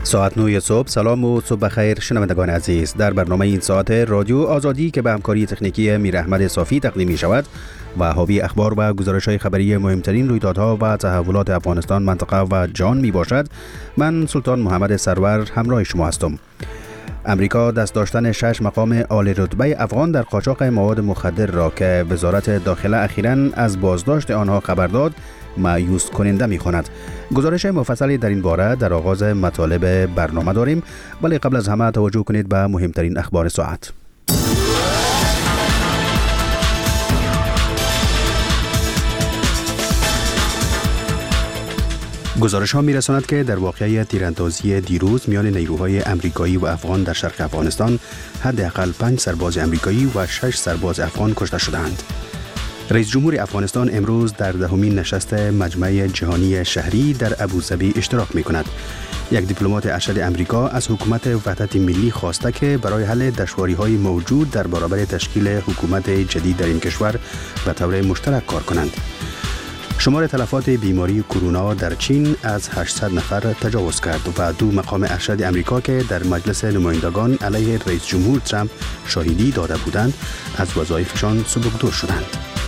ساعت 9 صبح. سلام و صبح بخیر شنوندگان عزیز. در برنامه این ساعت رادیو آزادی که به همکاری تکنیکی میر احمد صافی تقدیم می شود و حاوی اخبار و گزارش‌های خبری مهمترین رویدادها و تحولات افغانستان، منطقه و جهان می باشد، من سلطان محمد سرور همراه شما هستم. امریکا دست داشتن 6 مقام عالی رتبه افغان در قاچاق مواد مخدر را که وزارت داخله اخیراً از بازداشت آنها خبر داد مایوس کننده می‌خواند. گزارش مفصلی در این باره در آغاز مطالب برنامه داریم، ولی قبل از همه توجه کنید به مهمترین اخبار ساعت. گزارش ها می رساند که در واقعه تیراندازی دیروز میان نیروهای امریکایی و افغان در شرق افغانستان حداقل 5 سرباز امریکایی و 6 سرباز افغان کشته شدند. رئیس جمهور افغانستان امروز در دهمین نشست مجمع جهانی شهری در ابوظبی اشتراک می کند. یک دیپلمات ارشد امریکا از حکومت وحدت ملی خواسته که برای حل دشواری‌های موجود در برابر تشکیل حکومت جدید در این کشور به طور مشترک کار کنند. شمار تلفات بیماری کرونا در چین از 800 نفر تجاوز کرد و 2 مقام ارشد امریکا که در مجلس نمایندگان علیه رئیس جمهور ترامپ شاهدی داده بودند از وظایفشان سبکدور شدند.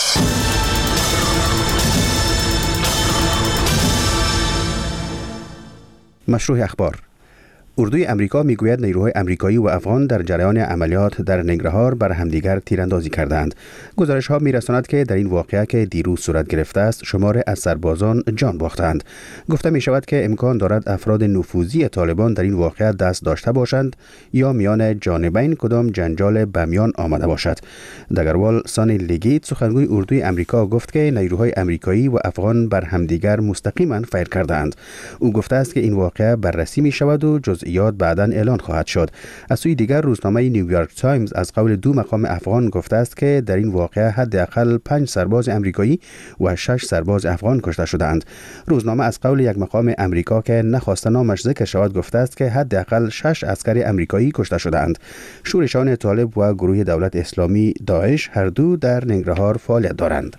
مشروع اخبار. اردوی امریکا میگوید نیروهای امریکایی و افغان در جریان عملیات در ننگرهار بر همدیگر تیراندازی کردند. گزارش ها میرساند که در این واقعه که دیروز صورت گرفته است شمار از سربازان جان باختند. گفته می شود که امکان دارد افراد نفوذی طالبان در این واقعه دست داشته باشند یا میان جانبین کدام جنجال به میان آمده باشد. دگروال سانی لیگیت سخنگوی اردوی امریکا گفت که نیروهای امریکایی و افغان بر همدیگر مستقیما فیر کردند. او گفته است که این واقعه بررسی می شود و جزئیات بعداً اعلان خواهد شد. از سوی دیگر روزنامه نیویورک تایمز از قول 2 مقام افغان گفته است که در این واقعه حداقل 5 سرباز امریکایی و 6 سرباز افغان کشته شدند. روزنامه از قول یک مقام امریکا که نخواسته نامش ذکر شود گفته است که حداقل 6 عسکر امریکایی کشته شدند. شورشان طالب و گروه دولت اسلامی داعش هر دو در ننگرهار فعالیت دارند.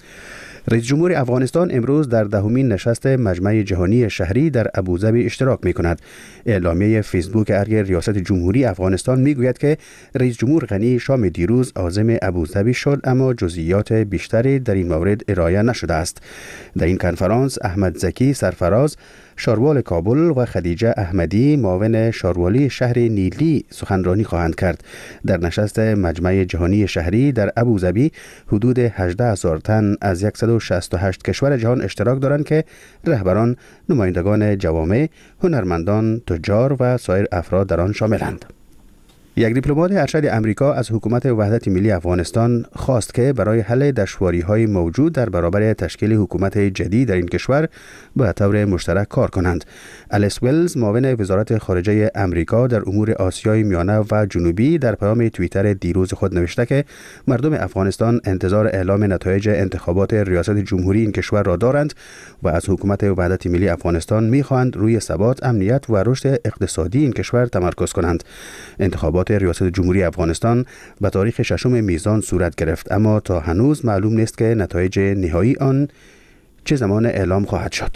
رئیس جمهور افغانستان امروز در دهمین نشست مجمع جهانی شهری در ابوظبی اشتراک می کند. اعلامیه فیسبوک ارگ ریاست جمهوری افغانستان می گوید که رئیس جمهور غنی شام دیروز عازم ابوظبی شد، اما جزئیات بیشتری در این مورد ارائه نشده است. در این کنفرانس احمد زکی سرفراز، شاروال کابل و خدیجه احمدی معاون شاروالی شهر نیلی سخنرانی خواهند کرد. در نشست مجمع جهانی شهری در ابوظبی حدود 18,000 تن از 168 کشور جهان اشتراک دارند که رهبران، نمایندگان جوامع، هنرمندان، تجار و سایر افراد در آن شاملند. یک دیپلمات ارشد امریکا از حکومت وحدت ملی افغانستان خواست که برای حل دشواری‌های موجود در برابر تشکیل حکومت جدید در این کشور به طور مشترک کار کنند. الیس ولز معاون وزارت خارجه امریکا در امور آسیای میانه و جنوبی در پیام توییتر دیروز خود نوشته که مردم افغانستان انتظار اعلام نتایج انتخابات ریاست جمهوری این کشور را دارند و از حکومت وحدت ملی افغانستان می‌خواهند روی ثبات، امنیت و رشد اقتصادی این کشور تمرکز کنند. انتخابات ریاست جمهوری افغانستان به تاریخ 6 میزان صورت گرفت، اما تا هنوز معلوم نیست که نتایج نهایی آن چه زمان اعلام خواهد شد.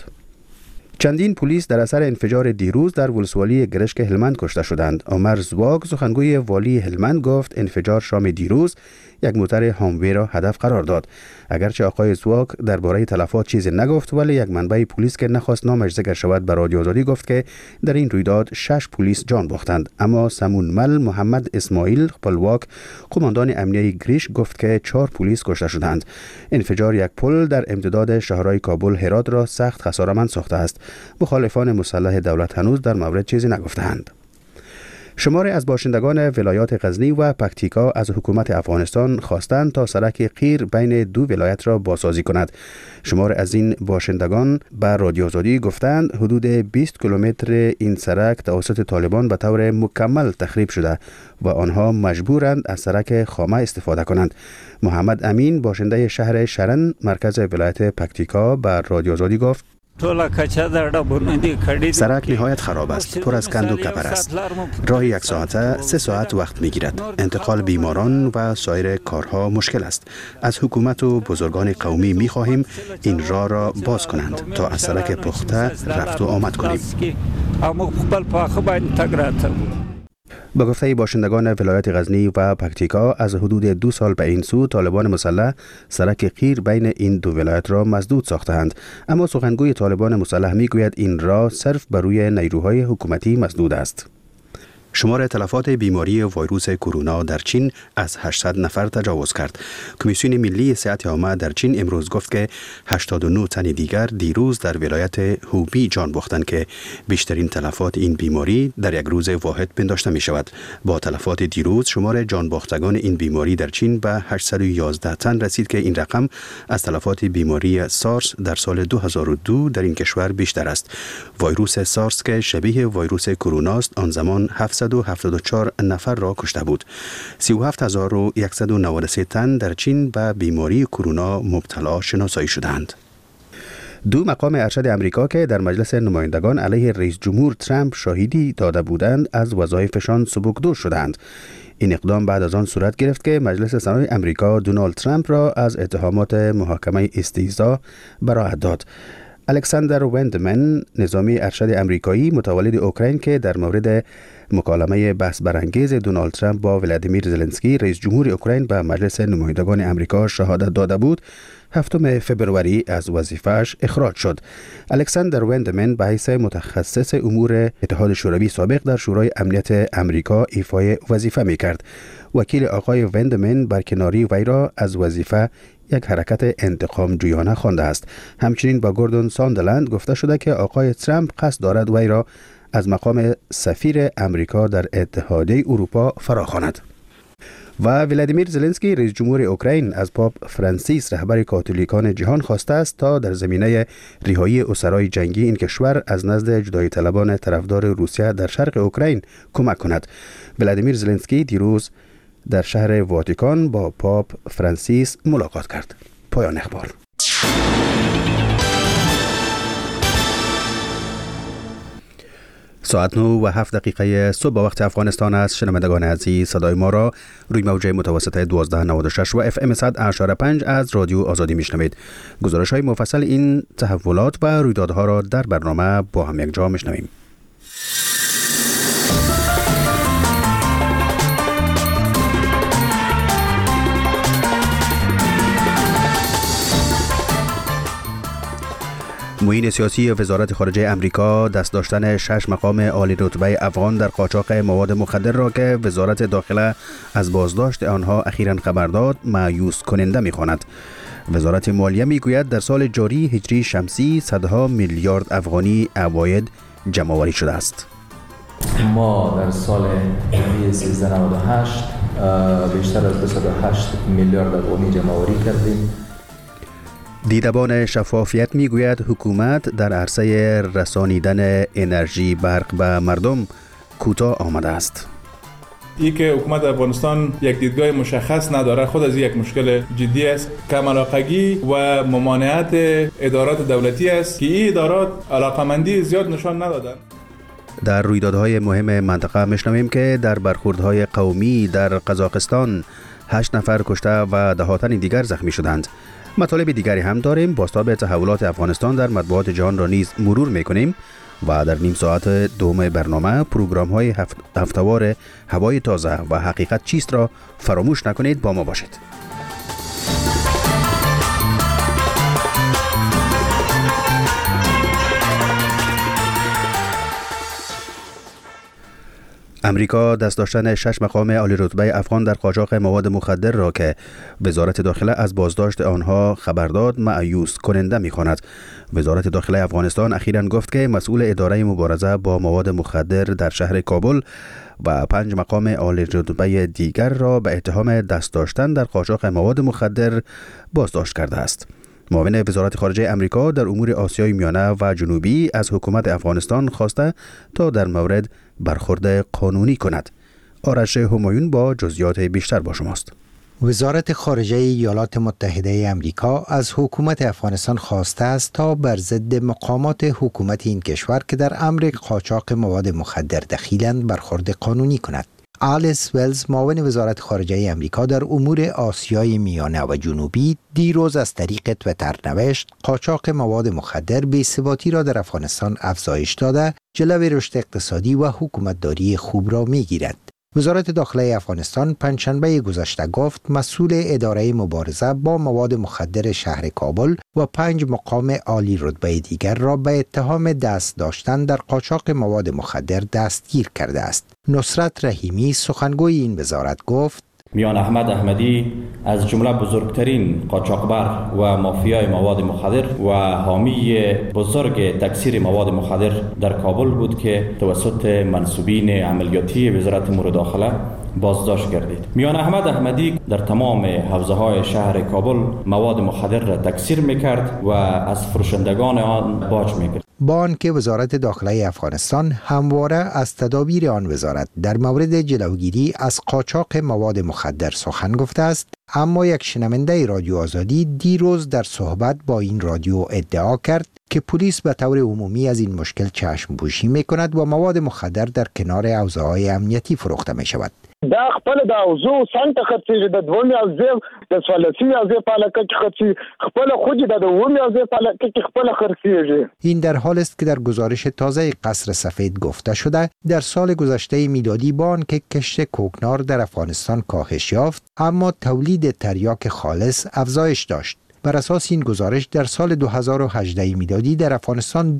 چندین پلیس در اثر انفجار دیروز در ولسوالی گرشک هلمند کشته شدند. عمر زواگ سخنگوی والی هلمند گفت انفجار شام دیروز یک موتر هاموی را هدف قرار داد. اگرچه آقای زواگ درباره تلفات چیزی نگفت، ولی یک منبع پلیس که نخواست نامش ذکر شود به رادیو آزادی گفت که در این رویداد 6 پلیس جان باختند، اما سمون مل محمد اسماعیل خپلواک قماندان امنیه گریش گفت که 4 پلیس کشته شدند. انفجار یک پل در امتداد شهرهای کابل هرات را سخت خساره‌مند ساخته است. مخالفان مسلح دولت هنوز در مورد چیزی نگفتند. شماری از باشندگان ولایات غزنی و پکتیکا از حکومت افغانستان خواستند تا سرک قیر بین 2 ولایت را بازسازی کند. شمار از این باشندگان به رادیو آزادی گفتند حدود 20 کیلومتر این سرک توسط طالبان به طور مکمل تخریب شده و آنها مجبورند از سرک خامه استفاده کنند. محمد امین باشنده شهر شرن مرکز ولایت پکتیکا به رادیو آزادی گفت سرک نهایت خراب است، پر از کند و کپر است. راه 1 ساعته 3 ساعت وقت میگیرد. انتقال بیماران و سایر کارها مشکل است. از حکومت و بزرگان قومی میخواهیم این راه را باز کنند تا از سرک پخته رفت و آمد کنیم. با گفته باشندگان ولایت غزنی و پکتیکا، از حدود 2 سال به این سو طالبان مسلح سرک قیر بین این دو ولایت را مسدود ساختند، اما سخنگوی طالبان مسلح میگوید این راه صرف بر روی نیروهای حکومتی مسدود است. شمار تلفات بیماری ویروس کرونا در چین از 800 نفر تجاوز کرد. کمیسیون ملی صحت عامه در چین امروز گفت که 89 تن دیگر دیروز در ولایت هوبی جان باختند که بیشترین تلفات این بیماری در یک روز واحد پنداشته می شود. با تلفات دیروز شمار جان باختگان این بیماری در چین به 811 تن رسید که این رقم از تلفات بیماری سارس در سال 2002 در این کشور بیشتر است. ویروس سارس که شبیه ویروس کرونا است آن زمان 774 نفر را کشته بود. 37193 تن در چین به بیماری کرونا مبتلا شناسایی شدند. 2 مقام ارشد امریکا که در مجلس نمایندگان علیه رئیس جمهور ترامپ شاهدی داده بودند از وظایفشان سبکدور شدند. این اقدام بعد از آن صورت گرفت که مجلس سنای امریکا دونالد ترامپ را از اتهامات محاکمه استهزا براءت داد. الکساندر وندمن، نظامی ارشد امریکایی متولد اوکراین که در مورد مکالمه بحث برانگیز دونالد ترامپ با ولادیمیر زلنسکی رئیس جمهور اوکراین به مجلس نمایندگان امریکا شهادت داده بود، 7 فوریه از وظیفه‌اش اخراج شد. الکساندر وندمن به حیث متخصص امور اتحاد شوروی سابق در شورای امنیت امریکا ایفای وظیفه می‌کرد. وکیل آقای وندمن برکناری وی را از وظیفه یک حرکت انتقام جویانه خوانده است. همچنین با گوردون ساندرلند گفته شده که آقای ترامپ قصد دارد وی را از مقام سفیر امریکا در اتحادیه اروپا فراخواند. و ولادیمیر زلنسکی رئیس جمهور اوکراین از پاپ فرانسیس رهبر کاتولیکان جهان خواسته است تا در زمینه رهایی اسرای جنگی این کشور از نزد جدایی طلبان طرفدار روسیه در شرق اوکراین کمک کند. ولادیمیر زلنسکی دیروز در شهر واتیکان با پاپ فرانسیس ملاقات کرد. پایان اخبار. ساعت 9:07 صبح وقت افغانستان است. شنوندگان عزیز، صدای ما را روی موج متوسط 1296 و FM 100.5 از رادیو آزادی میشنوید. گزارش‌های مفصل این تحولات و رویدادها را در برنامه با هم یک جا میشنویم. معین سیاسی وزارت خارجه امریکا دست داشتن 6 مقام عالی رتبه افغان در قاچاق مواد مخدر را که وزارت داخله از بازداشت آنها اخیراً خبر داد مایوس کننده می‌خواند. وزارت مالیه میگوید در سال جاری هجری شمسی صدها میلیارد افغانی عواید جمع‌آوری شده است. ما در سال 1398 بیشتر از 208 میلیارد افغانی جمع‌آوری کردیم. دیدبان شفافیت میگوید حکومت در عرصه رسانیدن انرژی برق به مردم کوتاه آمده است. این که حکومت افغانستان یک دیدگاه مشخص نداره خود از یک مشکل جدی است. کم علاقگی و ممانعت ادارات دولتی است که این ادارات علاقمندی زیاد نشان ندادند. در رویدادهای مهم منطقه میشنویم که در برخوردهای قومی در قزاقستان 8 نفر کشته و دهاتن دیگر زخمی شدند. مطالب دیگری هم داریم. بازتاب تحولات افغانستان در مطبوعات جهان را نیز مرور میکنیم و در نیم ساعت دوم برنامه پروگرام های هفتهوار هوای تازه و حقیقت چیست را فراموش نکنید. با ما باشید. امریکا دست داشتن 6 مقام عالی رتبه افغان در قاچاق مواد مخدر را که وزارت داخله از بازداشت آنها خبر داد مایوس کننده می‌خواند. وزارت داخله افغانستان اخیراً گفت که مسئول اداره مبارزه با مواد مخدر در شهر کابل و 5 مقام عالی رتبه دیگر را به اتهام دست داشتن در قاچاق مواد مخدر بازداشت کرده است. معاون وزارت خارجه امریکا در امور آسیای میانه و جنوبی از حکومت افغانستان خواسته تا در مورد برخورد قانونی کند. آرش همایون با جزئیات بیشتر با شماست. وزارت خارجه ایالات متحده آمریکا از حکومت افغانستان خواسته است تا بر ضد مقامات حکومت این کشور که در امر قاچاق مواد مخدر دخیلند برخورد قانونی کند. آلیس ولز، معاون وزارت خارجه آمریکا در امور آسیای میانه و جنوبی، دیروز از طریق توییتر نوشت قاچاق مواد مخدر بی‌ثباتی را در افغانستان افزایش داده، جلوی رشد اقتصادی و حکومتداری خوب را می‌گیرد. وزارت داخله افغانستان پنجشنبه گذشته گفت مسئول اداره مبارزه با مواد مخدر شهر کابل و 5 مقام عالی رتبه دیگر را به اتهام دست داشتن در قاچاق مواد مخدر دستگیر کرده است. نصرت رحیمی، سخنگوی این وزارت، گفت میان احمد احمدی از جمله بزرگترین قاچاقبر و مافیای مواد مخدر و حامی بزرگ تکثیر مواد مخدر در کابل بود که توسط منصوبین عملیاتی وزارت امور داخله بازداشت گردید. میان احمد احمدی در تمام حوزه‌های شهر کابل مواد مخدر را تکثیر می‌کرد و از فروشندگان آن باج می‌گرفت. با آنکه وزارت داخله افغانستان همواره از تدابیر آن وزارت در مورد جلوگیری از قاچاق مواد مخدر سخن گفته است، اما یک شنونده رادیو آزادی دیروز در صحبت با این رادیو ادعا کرد که پلیس به طور عمومی از این مشکل چشم پوشی می‌کند و مواد مخدر در کنار حوزه‌های امنیتی فروخته می‌شود. دا خپل د اوزو سنت خرڅي د دومي او زه د سوالسي او زه پالکه خرڅي خپل خود د دومي او زه پالکه خپل خرڅي. این در حال است که در گزارش تازه قصر سفید گفته شده در سال گذشته میلادی با آنکه کشت کوکنار در افغانستان کاهش یافت، اما تولید تریاک خالص افزایش داشت. بر اساس این گزارش در سال 2018 میلادی در افغانستان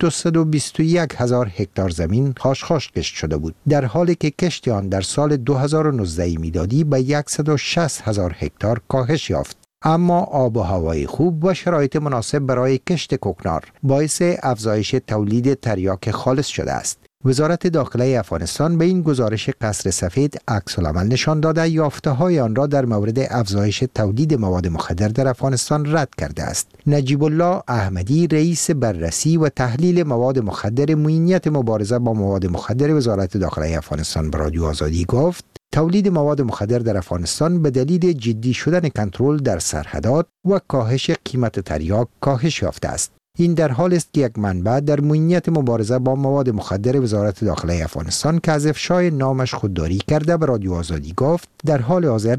221,000 هکتار زمین خاشخاش کشت شده بود، در حالی که کشت آن در سال 2019 میلادی به 160,000 هکتار کاهش یافت. اما آب و هوای خوب و شرایط مناسب برای کشت کوکنار باعث افزایش تولید تریاک خالص شده است. وزارت داخله افغانستان به این گزارش قصر سفید عکس‌العمل نشان داده یافته‌های آن را در مورد افزایش تولید مواد مخدر در افغانستان رد کرده است. نجیب الله احمدی، رئیس بررسی و تحلیل مواد مخدر معینیت مبارزه با مواد مخدر وزارت داخله افغانستان به رادیو آزادی گفت تولید مواد مخدر در افغانستان به دلیل جدی شدن کنترل در سرحدات و کاهش قیمت تریاک کاهش یافته است. این در حال است که یک منبع در معینیت مبارزه با مواد مخدر وزارت داخله افغانستان که از افشای نامش خودداری کرده به رادیو آزادی گفت در حال حاضر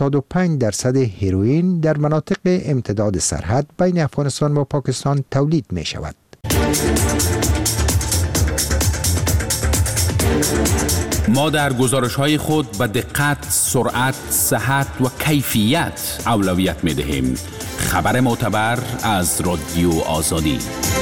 75% هروئین در مناطق امتداد سرحد بین افغانستان و پاکستان تولید می شود. ما در گزارش‌های خود به دقت، سرعت، صحت و کیفیت اولویت می‌دهیم. خبر معتبر از رادیو آزادی.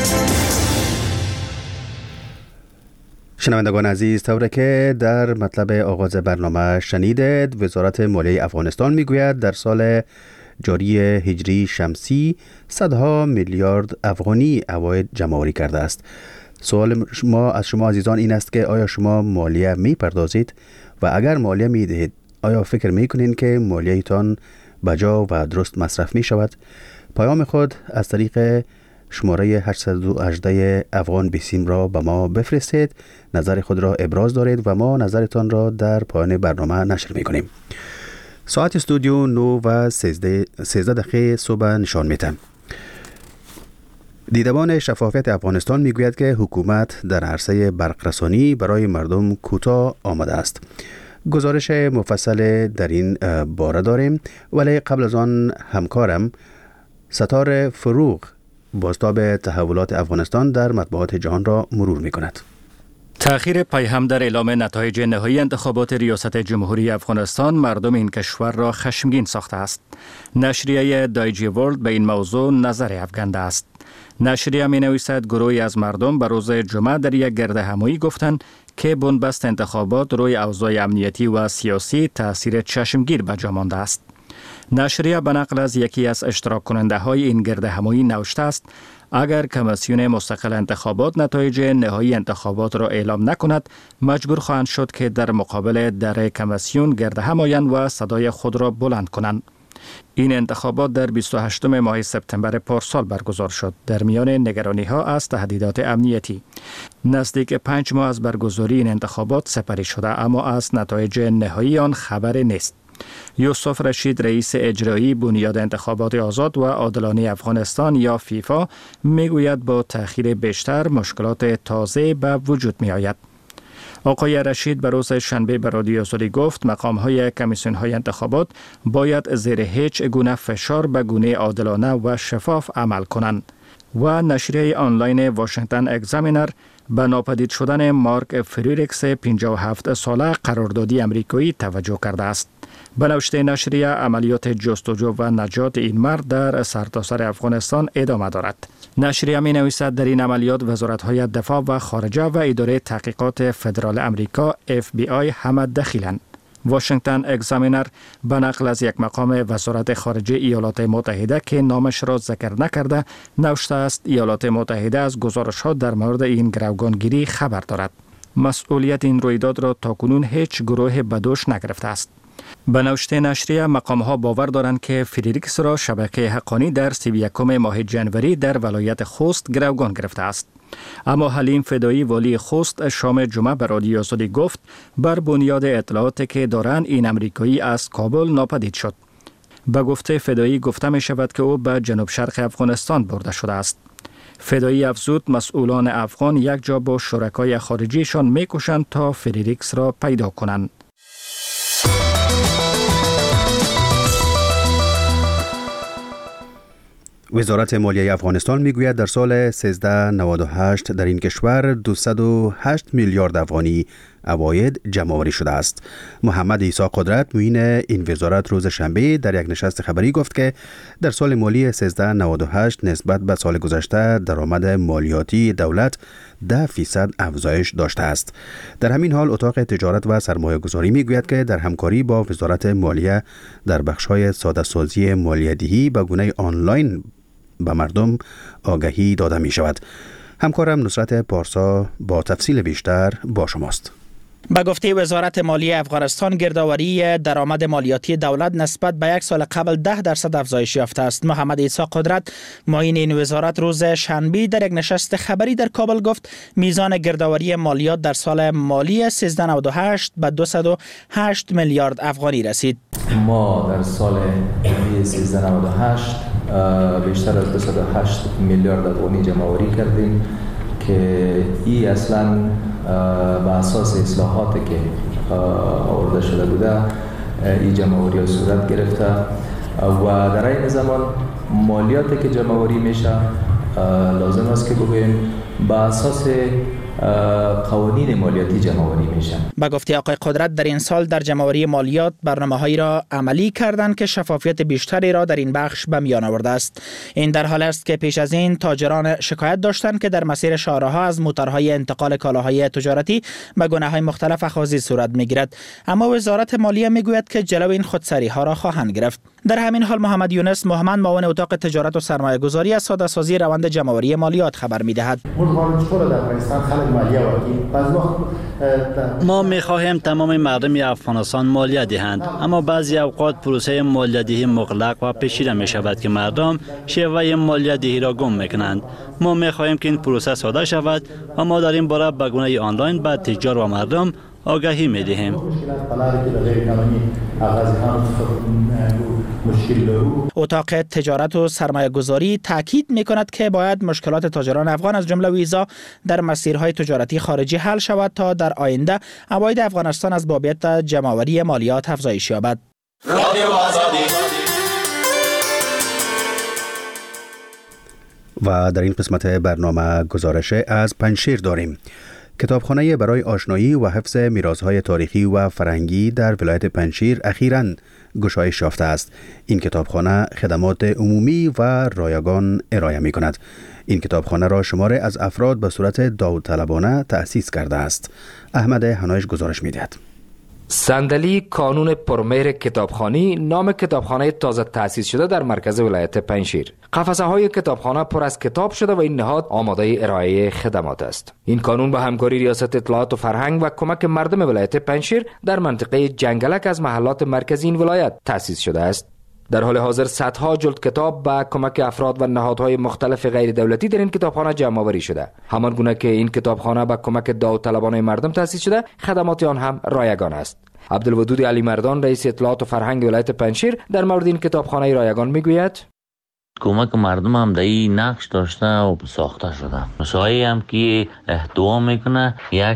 شنوندگان عزیز، طوری که در مطلب آغاز برنامه شنیدید، وزارت مالیه افغانستان میگوید در سال جاری هجری شمسی صدها میلیارد افغانی عواید جمع‌آوری کرده است. سوال ما از شما عزیزان این است که آیا شما مالیه میپردازید و اگر مالیه میدهید آیا فکر میکنین که مالیه‌تان بجا و درست مصرف می شود؟ پیام خود از طریق شماره 818 افغان بیسیم را به ما بفرستید، نظر خود را ابراز دارید و ما نظرتان را در پایان برنامه نشر می کنیم. ساعت استودیو 9 و 13 دقیقه صبح نشان می‌دهد. دیدبان شفافیت افغانستان میگوید که حکومت در عرصه برقرسانی برای مردم کوتاه آمده است. گزارش مفصل در این باره داریم، ولی قبل از آن همکارم ستار فروغ بازتاب تحولات افغانستان در مطبوعات جهان را مرور می کند. تأخیر پیهم در اعلام نتایج نهایی انتخابات ریاست جمهوری افغانستان مردم این کشور را خشمگین ساخته است. نشریه دایجی ورلد به این موضوع نظر افکنده است. نشریه می نویسد گروهی از مردم به روز جمعه در یک گردهمایی گفتند که بنبست انتخابات روی اوضاع امنیتی و سیاسی تأثیر چشمگیر به جا مانده است. نشریه به نقل از یکی از اشتراک کننده های این گردهمایی نوشته است اگر کمیسیون مستقل انتخابات نتایج نهایی انتخابات را اعلام نکند مجبور خواهند شد که در مقابل در کمیسیون گردهم آیند و صدای خود را بلند کنند. این انتخابات در 28 ماه سپتامبر پارسال برگزار شد در میان نگرانی‌ها از تهدیدات امنیتی. نزدیک 5 ماه از برگزاری این انتخابات سپری شده اما از نتایج نهایی آن خبر نیست. یوسف رشید رئیس اجرایی بنیاد انتخابات آزاد و عادلانه افغانستان یا فیفا میگوید با تأخیر بیشتر مشکلات تازه به وجود می آید. آقای رشید به روز شنبه به رادیو آزادی گفت مقام‌های کمیسیون‌های انتخابات باید زیر هیچ گونه فشار به گونه عادلانه و شفاف عمل کنند و نشریه آنلاین واشنگتن اگزامینر به ناپدید شدن مارک فریریکس 57 ساله قراردادی امریکایی توجه کرده است. به نوشته نشریه عملیات جستجو و نجات این مرد در سرتاسر افغانستان ادامه دارد. نشریه می نویسد در این عملیات وزارت‌های دفاع و خارجه و اداره تحقیقات فدرال امریکا FBI همه دخیلند. واشنگتن اگزامینر به نقل از یک مقام وزارت خارجه ایالات متحده که نامش را ذکر نکرده نوشته است ایالات متحده از گزارش‌ها در مورد این گروگانگیری خبر دارد. مسئولیت این رویداد را تاکنون هیچ گروه به دوش نگرفته است. به نوشته نشریه مقام‌ها باور دارند که فریریکس را شبکه حقانی در 31 ماه جنوری در ولایت خوست گروگان گرفته است. اما حلیم فدایی والی خوست شام جمعه به رادیو آزادی گفت بر بنیاد اطلاعاتی که دارند این امریکایی از کابل ناپدید شد. به گفته فدایی گفته می شود که او به جنوب شرق افغانستان برده شده است. فدایی افزود مسئولان افغان یک جا با شرکای خارجیشان می کوشند تا فریریکس را پیدا کنند. وزارت مالیه افغانستان میگوید در سال 1398 در این کشور 208 میلیارد افغانی عواید جمع‌آوری شده است. محمد عیسی قدرت معین این وزارت روز شنبه در یک نشست خبری گفت که در سال مالی 1398 نسبت به سال گذشته درآمد مالیاتی دولت 10% افزایش داشته است. در همین حال اتاق تجارت و سرمایه‌گذاری میگوید که در همکاری با وزارت مالیه در بخش‌های ساده‌سازی مالیه‌دهی به گونه آنلاین به مردم آگاهی داده می شود. همکارم نصرت پارسا با تفصیل بیشتر با شماست. به گفته وزارت مالیه افغانستان گردآوری درآمد مالیاتی دولت نسبت به یک سال قبل 10% افزایش یافته است. محمد عیسی قدرت معین این وزارت روز شنبه در یک نشست خبری در کابل گفت میزان گردآوری مالیات در سال مالی 1398 به 208 میلیارد افغانی رسید. ما در سال مالی 1398 بیشتر از 208 میلیارد افغانی جمع‌آوری کردیم که این اصلا به اساس اصلاحاتی که آورده شده بوده این جمع‌آوری صورت گرفته و در این زمان مالیاتی که جمع‌آوری میشه لازم است که بگوییم به اساس قوانین مالیاتی جمع‌آوری میشن. به گفته آقای قدرت در این سال در جمع‌آوری مالیات برنامه‌هایی را عملی کردند که شفافیت بیشتری را در این بخش به میان آورده است. این در حال است که پیش از این تاجران شکایت داشتند که در مسیر شاهراه‌ها از موتورهای انتقال کالاهای تجارتی به گونه‌های مختلف اخاذی صورت می‌گیرد، اما وزارت مالیه میگوید که جلو این خودسری‌ها را خواهند گرفت. در همین حال محمد یونس مهمند معاون اتاق تجارت و سرمایه‌گذاری از ساده‌سازی روند جمع‌آوری مالیات خبر می‌دهد. ما می‌خواهیم تمام مردم افغانستان مالیه دهند، اما بعضی اوقات پروسه مالیه دهی مغلق و پیچیده می‌شود که مردم شیوه مالیه دهی را گم می‌کنند. ما می‌خواهیم که این پروسه ساده شود و ما در این باره به گونه آنلاین به تجار و مردم آگاهی می‌دهیم. اتاق تجارت و سرمایه‌گذاری تاکید می‌کند که باید مشکلات تاجران افغان از جمله ویزا در مسیرهای تجارتی خارجی حل شود تا در آینده عواید افغانستان از بابت جمع‌آوری مالیات افزایش یابد. و در این قسمت برنامه گزارش از پنجشیر داریم. کتابخانه برای آشنایی و حفظ میراث‌های تاریخی و فرهنگی در ولایت پنجشیر اخیراً گشایش یافته است. این کتابخانه خدمات عمومی و رایگان ارائه می‌کند. این کتابخانه را شماره از افراد به صورت داوطلبانه تأسیس کرده است. احمد هنایش گزارش می‌دهد. صندلی کانون پرمهر کتابخانی نام کتابخانه تازه تأسیس شده در مرکز ولایت پنجشیر. قفسه های کتابخانه پر از کتاب شده و این نهاد آماده ارائه خدمات است. این کانون با همکاری ریاست اطلاعات و فرهنگ و کمک مردم ولایت پنجشیر در منطقه جنگلک از محلات مرکزی این ولایت تأسیس شده است. در حال حاضر صدها جلد کتاب با کمک افراد و نهادهای مختلف غیر دولتی در این کتابخانه جمع آوری شده. همان گونه که این کتابخانه با کمک داوطلبانه مردم تأسیس شده، خدمات آن هم رایگان است. عبدالودود علی مردان رئیس اطلاعات و فرهنگ ولایت پنجشیر در مورد این کتابخانه رایگان میگوید: کمک مردم هم در این نقش داشته و ساخته شده. ساحه‌ای هم که احتوا میکنه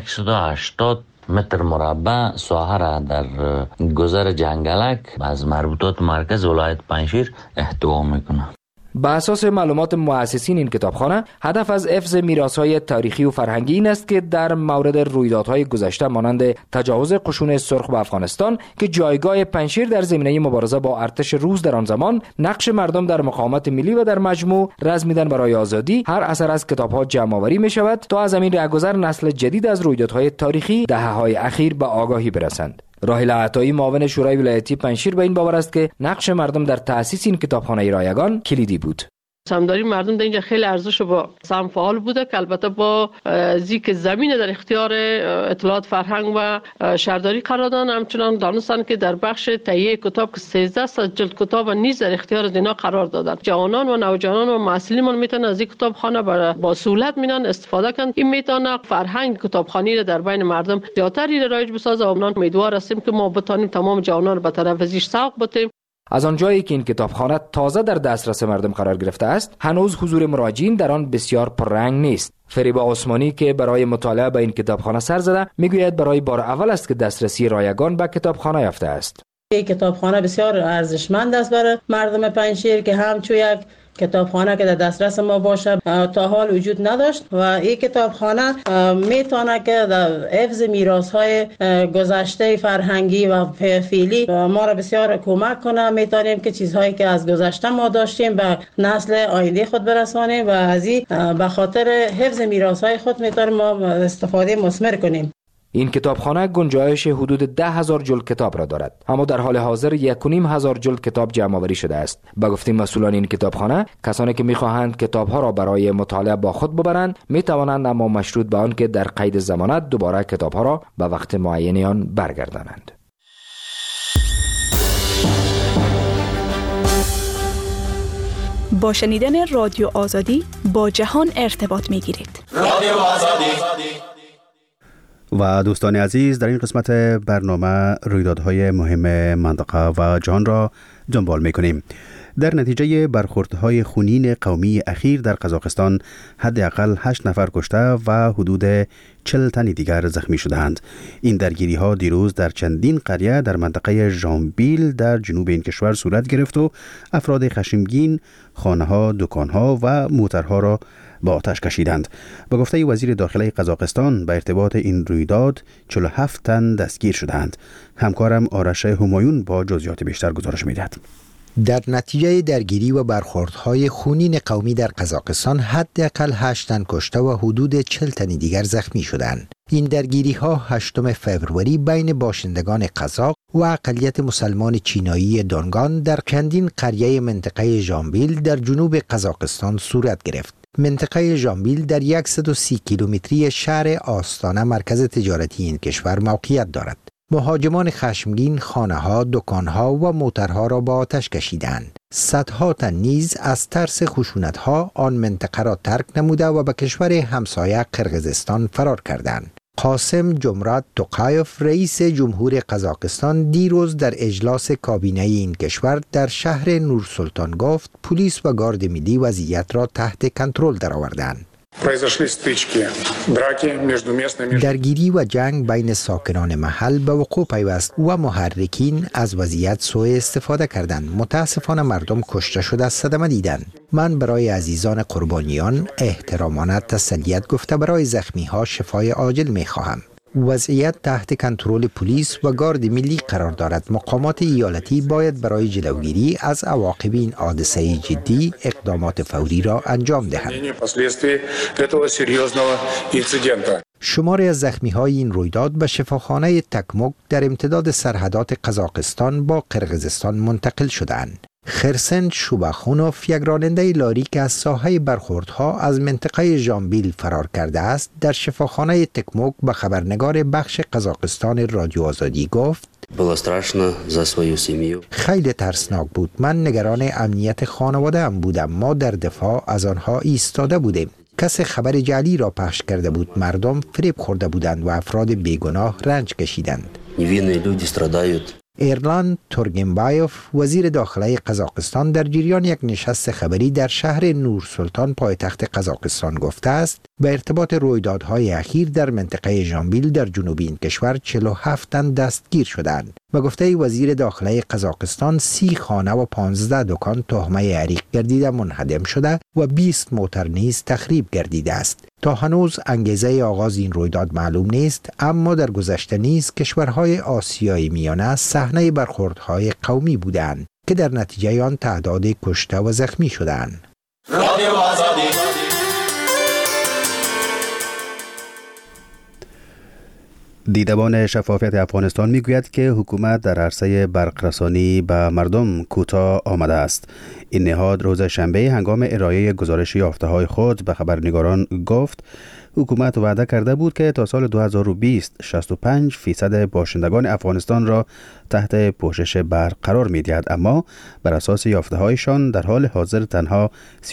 180 متر مربع ساحه را در گذر جنگلک از مربوطات مرکز ولایت پنجشیر احتوا میکنه. به اساس معلومات مؤسسین این کتابخانه، هدف از حفظ میراث‌های تاریخی و فرهنگی این است که در مورد رویدادهای گذشته مانند تجاوز قشون سرخ به افغانستان که جایگاه پنجشیر در زمینه مبارزه با ارتش روس در آن زمان، نقش مردم در مقاومت ملی و در مجموع رزمیدن برای آزادی، هر اثر از کتاب‌ها جمع‌آوری می‌شود تا از همین رهگذر نسل جدید از رویدادهای تاریخی دهه‌های اخیر به آگاهی برسند. راحل عطایی معاون شورای ولایتی پنجشیر به این باور است که نقش مردم در تأسیس این کتابخانه رایگان کلیدی بود. سهامداری مردم در اینجا خیلی ارزش با سهم فعال بوده که البته با زیک زمین در اختیار اطلاعات فرهنگ و شهرداری قرار دادن. همچنان دانستن که در بخش تهیه کتاب که 13 جلد کتاب نیز در اختیار دینا قرار دادن. جوانان و نوجوانان و معلمین میتونن از این کتابخانه با سهولت میتونن استفاده کنند. این میتونه فرهنگ کتابخوانی را در بین مردم زیاتر رایج بسازه. و امیدوار هستیم که ما بتونیم تمام جوانان به طرف ازش سوق بتیم. از آنجایی که این کتابخانه تازه در دسترس مردم قرار گرفته است، هنوز حضور مراجعین در آن بسیار پررنگ نیست. فریبا عثمانی که برای مطالعه به این کتابخانه سر زده، میگوید برای بار اول است که دسترسی رایگان به کتابخانه یافته است. این کتابخانه بسیار ارزشمند است برای مردم پنجشیر که همچون یک کتابخانه که در دسترس ما باشه تا حال وجود نداشت و این کتابخانه میتونه که در حفظ میراث‌های گذشته فرهنگی و فعلی ما را بسیار کمک کنه. میتونیم که چیزهایی که از گذشته ما داشتیم به نسل آینده خود برسانیم و از این به خاطر حفظ میراث‌های خود میتونیم ما استفاده مثمر کنیم. این کتابخانه گنجایش حدود 10,000 جلد کتاب را دارد، اما در حال حاضر 1,500 جلد کتاب جمع آوری شده است. به گفته مسئولان این کتابخانه، کسانی که می‌خواهند کتاب‌ها را برای مطالعه با خود ببرند می‌توانند، اما مشروط به آن که در قید ضمانت دوباره کتاب‌ها را به وقت معین آن برگردانند. با شنیدن رادیو آزادی با جهان ارتباط می‌گیرید. رادیو آزادی. و دوستان عزیز، در این قسمت برنامه رویدادهای مهم منطقه و جهان را دنبال می‌کنیم. در نتیجه برخوردهای خونین قومی اخیر در قزاقستان حداقل 8 نفر کشته و حدود 40 تن دیگر زخمی شدند. این درگیری‌ها دیروز در چندین قریه در منطقه ژامبیل در جنوب این کشور صورت گرفت و افراد خشمگین خانه‌ها، دکان‌ها و موترها را به آتش کشیدند. به گفته وزیر داخلی قزاقستان به ارتباط این رویداد 47 تن دستگیر شدند. همکارم آرش همایون با جزئیات بیشتر گزارش می‌دهد. در نتیجه درگیری و برخوردهای خونین قومی در قزاقستان حداقل 8 تن کشته و حدود 40 تن دیگر زخمی شدند. این درگیری‌ها 8 فوریه بین باشندگان قزاق و اقلیت مسلمان چینایی دونگان در چندین قریه منطقه ژامبیل در جنوب قزاقستان صورت گرفت. منطقه ژامبیل در 130 کیلومتری شهر آستانه مرکز تجارتی این کشور موقعیت دارد. مهاجمان خشمگین خانه‌ها، دکان‌ها و موترها را به آتش کشیدند. صدها تن نیز از ترس خشونت‌ها آن منطقه را ترک نموده و به کشور همسایه قرقیزستان فرار کردند. قاسم جمرات توقایف رئیس جمهور قزاقستان دیروز در اجلاس کابینه این کشور در شهر نورسلطان گفت پلیس و گارد ملی وضعیت را تحت کنترل درآوردند. درگیری و جنگ بین ساکنان محل به وقوع پیوست و محرکین از وضعیت سوء استفاده کردند. متاسفانه مردم کشته شده صدمه دیدند. من برای عزیزان قربانیان احترامانه تسلیت گفته برای زخمی ها شفای عاجل می خواهم. وضعیت تحت کنترل پلیس و گارد ملی قرار دارد. مقامات ایالتی باید برای جلوگیری از عواقب این حادثه جدی اقدامات فوری را انجام دهند. شماری از زخمی‌های این رویداد به شفاخانه تکموک در امتداد سرحدات قزاقستان با قرقیزستان منتقل شدند. خرسن شوباخونوف، یک راننده لاری که از ساحه برخوردها از منطقه ژامبیل فرار کرده است، در شفاخانه تکموک به خبرنگار بخش قزاقستان رادیو آزادی گفت: خیلی ترسناک بود. من نگران امنیت خانواده ام بودم. ما در دفاع از آنها ایستاده بودیم. کسی خبر جعلی را پخش کرده بود. مردم فریب خورده بودند و افراد بیگناه رنج کشیدند. невинные люди страдают. ایرلان تورگنبایوف وزیر داخله قزاقستان در جریان یک نشست خبری در شهر نورسلطان پایتخت قزاقستان گفته است به ارتباط رویدادهای اخیر در منطقه ژانبیل در جنوب این کشور 47 تن دستگیر شدند. و گفته وزیر داخله قزاقستان 30 خانه و 15 دکان تهمه عریق گردیده منهدم شده و 20 موتر نیز تخریب گردیده است. تا هنوز انگیزه آغاز این رویداد معلوم نیست، اما در گذشته نیز کشورهای آسیای میانه صحنه برخوردهای قومی بودند که در نتیجه آن تعداد کشته و زخمی شدند. دیدبان شفافیت افغانستان میگوید که حکومت در عرصه برقرسانی به مردم کوتاه آمده است. این نهاد روز شنبه هنگام ارائه گزارش یافته‌های خود به خبرنگاران گفت حکومت وعده کرده بود که تا سال 2020 65% باشندگان افغانستان را تحت پوشش برق قرار می‌دهد، اما بر اساس یافته‌هایشان در حال حاضر تنها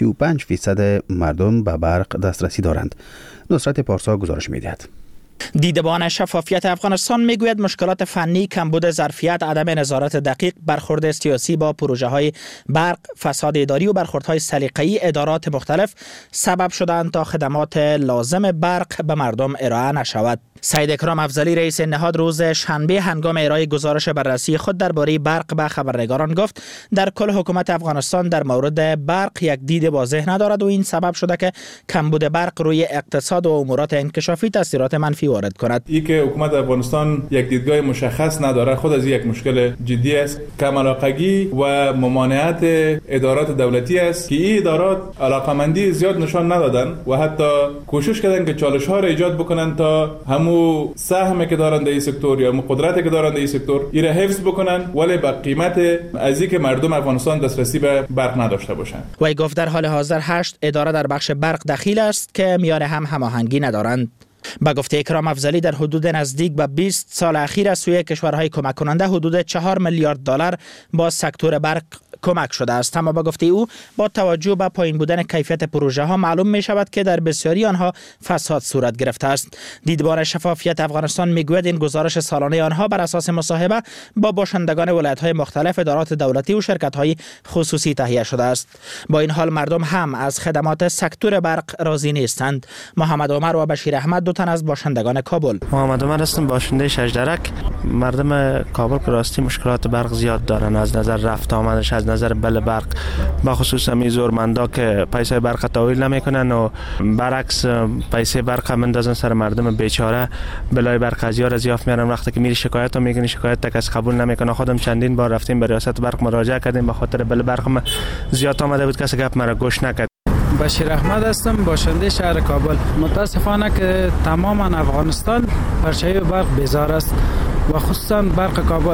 35% مردم به برق دسترسی دارند. نصرت پارسا گزارش می‌دهد. دیدبان شفافیت افغانستان میگوید مشکلات فنی، کمبود ظرفیت، عدم نظارت دقیق، برخورد سیاسی با پروژه های برق، فساد اداری و برخوردهای سلیقه‌ای ادارات مختلف سبب شدند تا خدمات لازم برق به مردم ارائه نشود. سید اکرام افضلی رئیس نهاد روز شنبه هنگام ارائه گزارش بررسی خود درباره برق به خبرنگاران گفت در کل حکومت افغانستان در مورد برق یک دید واضح ندارد و این سبب شده که کمبود برق روی اقتصاد و امورات انکشافی تاثیرات منفی وارد کند. این که حکومت افغانستان یک دیدگاه مشخص نداره خود از یک مشکل جدی است. کم علاقگی و ممانعت ادارات دولتی است که این ادارات علاقمندی زیاد نشان ندادن و حتی کوشش کردن که چالش‌ها را ایجاد بکنن تا همو سهمی که دارند در این سکتور یا قدرتی که دارند در این سکتور این را حفظ بکنن ولی با قیمت از اینکه مردم افغانستان دسترسی به برق نداشته باشند. وی گفت در حال حاضر 8 اداره در بخش برق دخیل است که میان هم هماهنگی ندارند. با گفته اکرام افضلی در حدود نزدیک به 20 سال اخیر از سوی کشورهای کمک کننده حدود 4 میلیارد دلار با سکتور برق کمک شده است، اما با گفته او با توجه به پایین بودن کیفیت پروژه ها معلوم می شود که در بسیاری آنها فساد صورت گرفته است. دیدبان شفافیت افغانستان میگوید این گزارش سالانه آنها بر اساس مصاحبه با باشندگان ولایت های مختلف، ادارات دولتی و شرکت های خصوصی تهیه شده است. با این حال مردم هم از خدمات سکتور برق راضی نیستند. محمد عمر و بشیر احمد دو تن از باشندگان کابل. محمد عمر هستم، باشنده شجرک. مردم کابل که راستی مشکلات برق زیاد دارن از نظر رفت آمدش، از نظر بل برق، با خصوص زورمندا که پیسه برق تحویل نمیکنن و برعکس پیسه برق مندازن سر مردم بیچاره. بلای برق از یار زیاف میارن، وقتی که میری شکایت رو میگن شکایت تک از قبول نمیکنه. خودم چندین بار رفتیم به ریاست برق مراجعه کردیم به خاطر بل برق زیاد آمده بود، کسی گپ مرا گوش نکرد. بشیر احمد هستم، باشنده شهر کابل. متاسفانه که تماما افغانستان پرچه برق بیزار است و خصوصا برق کابل.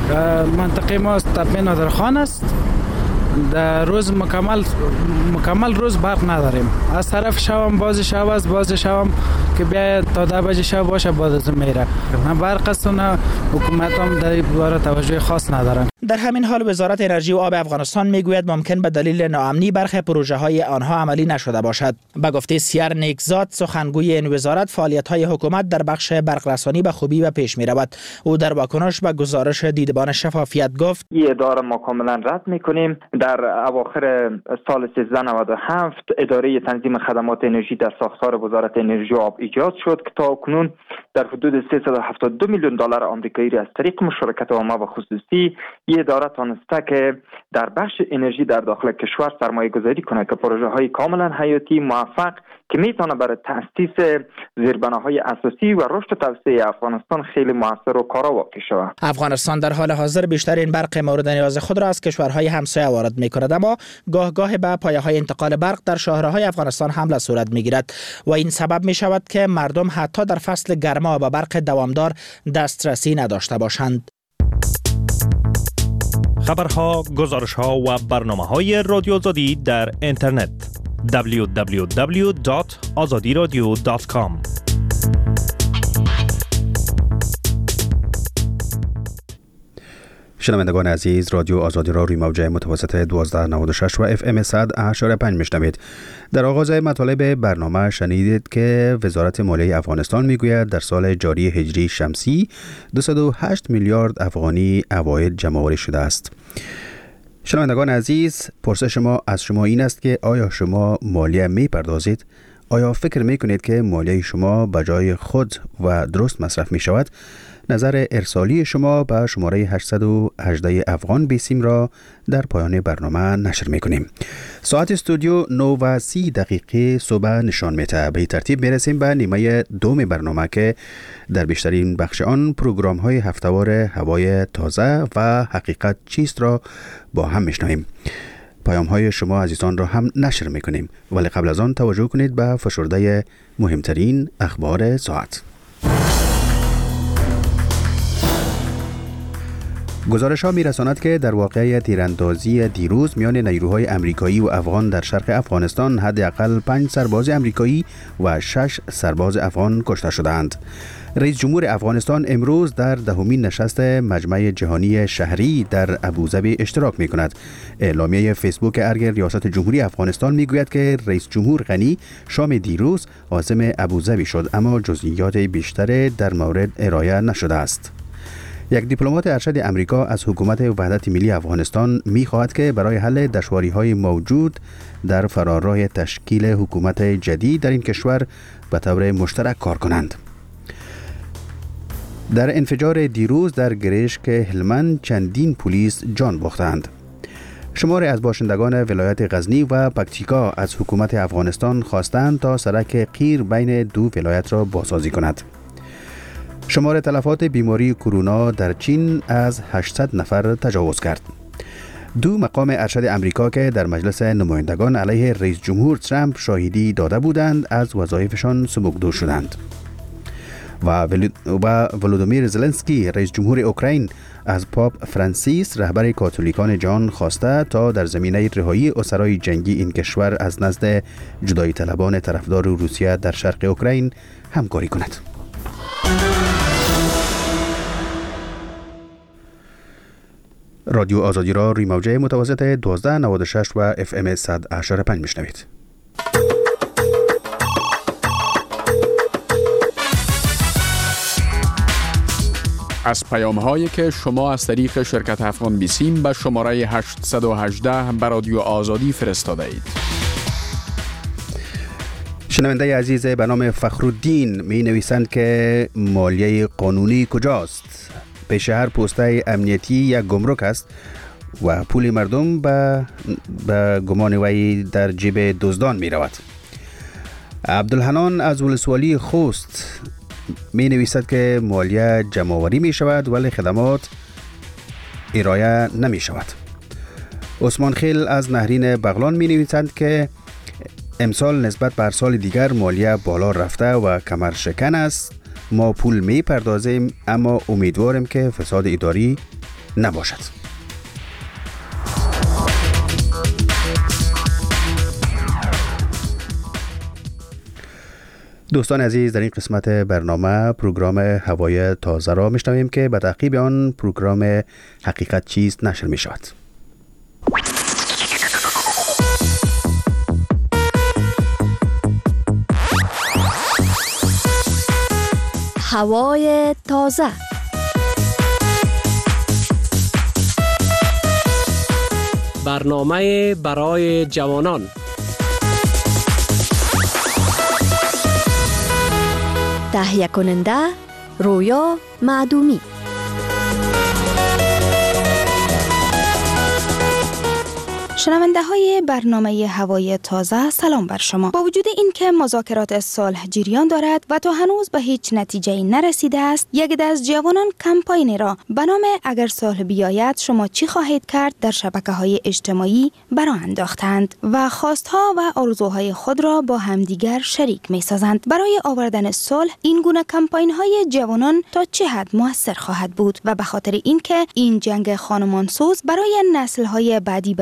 منطقه ما تپه نادرخان است، در روز مکمل روز برق نداریم. از طرف شبم باز شب است، باز شبم که بیاید تا 10 بجه شب باشه باز از میره. نه برق است و نه حکومت هم در این باره توجه خاص ندارن. در همین حال وزارت انرژی و آب افغانستان میگوید ممکن به دلیل ناامنی برخی پروژه های آنها عملی نشده باشد. به گفته سیر نیکزاد سخنگوی این وزارت، فعالیت های حکومت در بخش برقرسانی به خوبی و پیش می رود. او در واکنش به گزارش دیدبان شفافیت گفت این اداره ما کاملا رد میکنیم. در اواخر سال 1397 اداره تنظیم خدمات انرژی در ساختار وزارت انرژی و آب ایجاد شد که تا کنون در حدود 372 میلیون دلار آمریکایی را از طریق مشارکت عامه و خصوصی این اداره تانسته که در بخش انرژی در داخل کشور سرمایه گذاری کنه که پروژه های کاملا حیاتی موفق که میتونه برای تأسیس زیربناهای اساسی و رشد توسعه افغانستان خیلی موثر و کارا واقع شود. افغانستان در حال حاضر بیشترین برق مورد نیاز خود را از کشورهای همسایه وارد می‌کند، اما گاه به پایه‌های انتقال برق در شاهراهای افغانستان حمله صورت می‌گیرد و این سبب می‌شود که مردم حتی در فصل گرما به برق دوامدار دسترسی نداشته باشند. خبرها، گزارش‌ها و برنامه‌های رادیو آزادی در اینترنت www.azadiradio.com. شنوندگان عزیز، رادیو آزادی را روی موج متوسط 1296 و FM 100.5 میشنوید. در آغاز مطالب برنامه شنیدید که وزارت مالیه افغانستان میگوید در سال جاری هجری شمسی 208 میلیارد افغانی عواید جمع‌آوری شده است. شنوندگان عزیز، پرسش ما از شما این است که آیا شما مالیه میپردازید؟ آیا فکر میکنید که مالیه شما به جای خود و درست مصرف می شود؟ نظر ارسالی شما به شماره 818 افغان بیسیم را در پایان برنامه نشر میکنیم. ساعت استودیو 9:30 صبح نشان میده. به ترتیب میرسیم به نیمه دوم برنامه که در بیشترین بخش آن پروگرام های هفته‌وار هوای تازه و حقیقت چیست را با هم میشنویم. پیام های شما عزیزان را هم نشر میکنیم، ولی قبل از آن توجه کنید به فشرده مهمترین اخبار ساعت. گزارش ها میرساند که در واقعه تیراندازی دیروز میان نیروهای امریکایی و افغان در شرق افغانستان حداقل 5 سرباز امریکایی و 6 سرباز افغان کشته شدند. رئیس جمهور افغانستان امروز در دهمین نشست مجمع جهانی شهری در ابوظبی اشتراک می کند. اعلامیه فیسبوک ارگ ریاست جمهوری افغانستان می گوید که رئیس جمهور غنی شام دیروز عازم ابوظبی شد، اما جزئیات بیشتر در مورد ارائه نشده است. یک دیپلمات ارشد امریکا از حکومت وحدت ملی افغانستان می‌خواهد که برای حل دشواری‌های موجود در فراراه تشکیل حکومت جدید در این کشور به طور مشترک کار کنند. در انفجار دیروز در گرشک هلمند چندین پلیس جان باختند. شماری از باشندگان ولایت غزنی و پکتیکا از حکومت افغانستان خواستند تا سرک قیر بین دو ولایت را بازسازی کند. شمار تلفات بیماری کرونا در چین از 800 نفر تجاوز کرد. دو مقام ارشد امریکا که در مجلس نمایندگان علیه رئیس جمهور ترامپ شاهدی داده بودند از وظایفشان سبکدور شدند. و ولودیمیر زلنسکی رئیس جمهور اوکراین از پاپ فرانسیس رهبر کاتولیکان جهان خواسته تا در زمینه رهایی اسرای جنگی این کشور از نزد جدایی طلبان طرفدار روسیه در شرق اوکراین همکاری کند. رادیو آزادی را روی موجه متوسط 1296 و FM 100.5 میشنوید. از پیام هایی که شما از طریق شرکت افغان بیسیم به شماره 818 به رادیو آزادی فرستاده اید. شنونده عزیز به نام فخرالدین می نویسند که مالیه قانونی کجاست؟ پیش هر پوسته امنیتی یک گمرک است و پول مردم به گمان وی در جیب دزدان می رود. عبدالحنان از ولسوالی خوست می نویسد که مالیه جمع‌آوری می شود ولی خدمات ارائه نمی شود. عثمان خیل از نهرین بغلان می نویسند که امسال نسبت بر سال دیگر مالیه بالا رفته و کمر شکن است. ما پول می پردازیم اما امیدواریم که فساد اداری نباشد. دوستان عزیز، در این قسمت برنامه پروگرام هوای تازه را میشنویم که به تعقیب آن پروگرام حقیقت چیست نشر می شود. هوای تازه. برنامه برای جوانان. تهیه کننده رویا معدومی. شنونده های برنامه هوای تازه، سلام بر شما. با وجود این که مذاکرات صلح جریان دارد و تا هنوز به هیچ نتیجه نرسیده است، یک عده از جوانان کمپاینی را به نام اگر صلح بیاید شما چی خواهید کرد در شبکه‌های اجتماعی برآ انداختند و خواستها و آرزوهای خود را با همدیگر شریک می‌سازند. برای آوردن صلح این گونه کمپاین‌های جوانان تا چه حد مؤثر خواهد بود و به خاطر اینکه این جنگ خانمانسوز برای نسل‌های بعدی به طور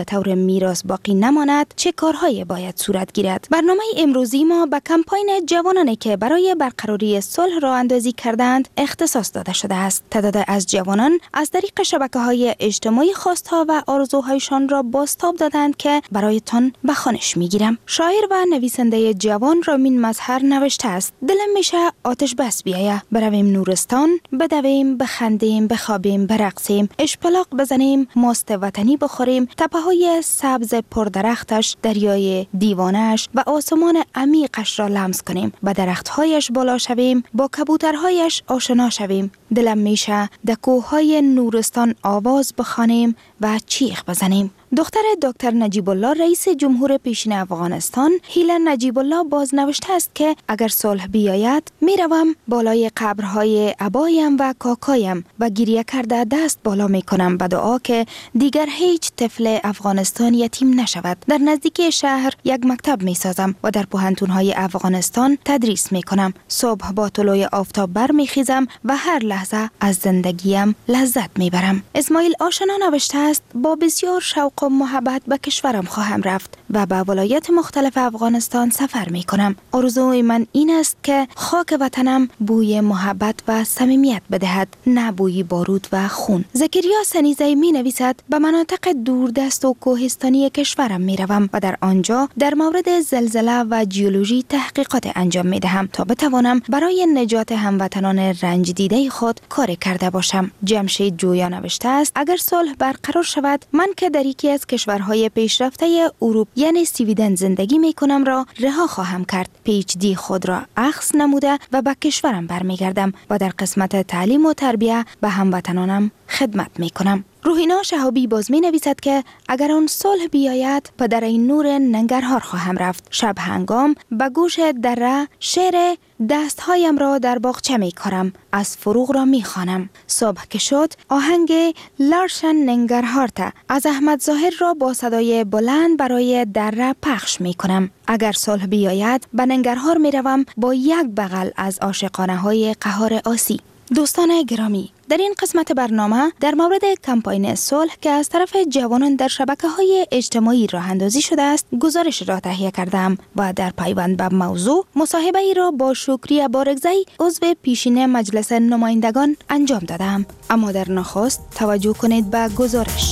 میراث باقی نماند چه کارهای باید صورت گیرد. برنامه امروزی ما به کمپاین جوانانی که برای برقراری صلح راه اندازی کردند اختصاص داده شده است. تعداد از جوانان از طریق شبکه‌های اجتماعی خواستها و آرزوهایشان را بازتاب دادند که برایتان به خوانش میگیرم. شاعر و نویسنده جوان رامین مظهر نوشته است: دلم میشه آتش بس بیایه، برویم نورستان، بدویم، بخندیم، بخوابیم، برقصیم، اشپلاق بزنیم، ماست وطنی بخوریم، تپه‌های سبز پردرختش، دریای دیوانه‌اش و آسمان عمیقش را لمس کنیم، به درخت‌هایش بالا شویم، با کبوترهایش آشنا شویم. دلم میشه در کوه‌های نورستان آواز بخوانیم و چیخ بزنیم. دختر دکتر نجیب الله رئیس جمهور پیشین افغانستان هیلا نجیب الله باز نوشته است که اگر صلح بیاید میروم بالای قبرهای ابایم و کاکایم و گریه کرده دست بالا میکنم به دعا که دیگر هیچ طفل افغانستان یتیم نشود. در نزدیکی شهر یک مکتب میسازم و در پوهنتون‌های افغانستان تدریس میکنم. صبح با طلوع آفتاب برمیخیزم و هر لحظه از زندگیم لذت میبرم. اسماعیل آشنا نوشته است: با بسیار شوق و محبت به کشورم خواهم رفت و به ولایت مختلف افغانستان سفر می کنم. آرزوی من این است که خاک وطنم بوی محبت و صمیمیت بدهد، نه بوی بارود و خون. زکریا سنیزی می نویسد: به مناطق دوردست و کوهستانی کشورم می روم و در آنجا در مورد زلزله و جیولوژی تحقیقات انجام می دهم تا بتوانم برای نجات هموطنان رنج دیده خود کار کرده باشم. جمشید جویا نوشته است: اگر صلح برقرار شود، من که در یکی از کشورهای پیشرفته اروپا یعنی سویدن زندگی می کنم را رها خواهم کرد. PhD خود را اخذ نموده و به کشورم برمیگردم و در قسمت تعلیم و تربیه به هموطنانم خدمت می کنم. روحینا شهابی باز می نویسد که اگر آن صلح بیاید پدر این نور ننگرهار خواهم رفت. شب هنگام به گوش دره شعر دستهایم را در باغچه می کارم، از فروغ را می خوانم. صبح که شد آهنگ لارشن ننگرهارته از احمد ظاهر را با صدای بلند برای دره پخش می کنم. اگر صلح بیاید به ننگرهار می روم با یک بغل از عاشقانه های قهار آسی. دوستان گرامی، در این قسمت برنامه در مورد کمپاین صلح که از طرف جوانان در شبکه‌های اجتماعی راه اندازی شده است گزارش را تهیه کردم و در پیوند به موضوع مصاحبه ای را با شکری بارگزی عضو پیشین مجلس نمایندگان انجام دادم. اما در نخست توجه کنید به گزارش.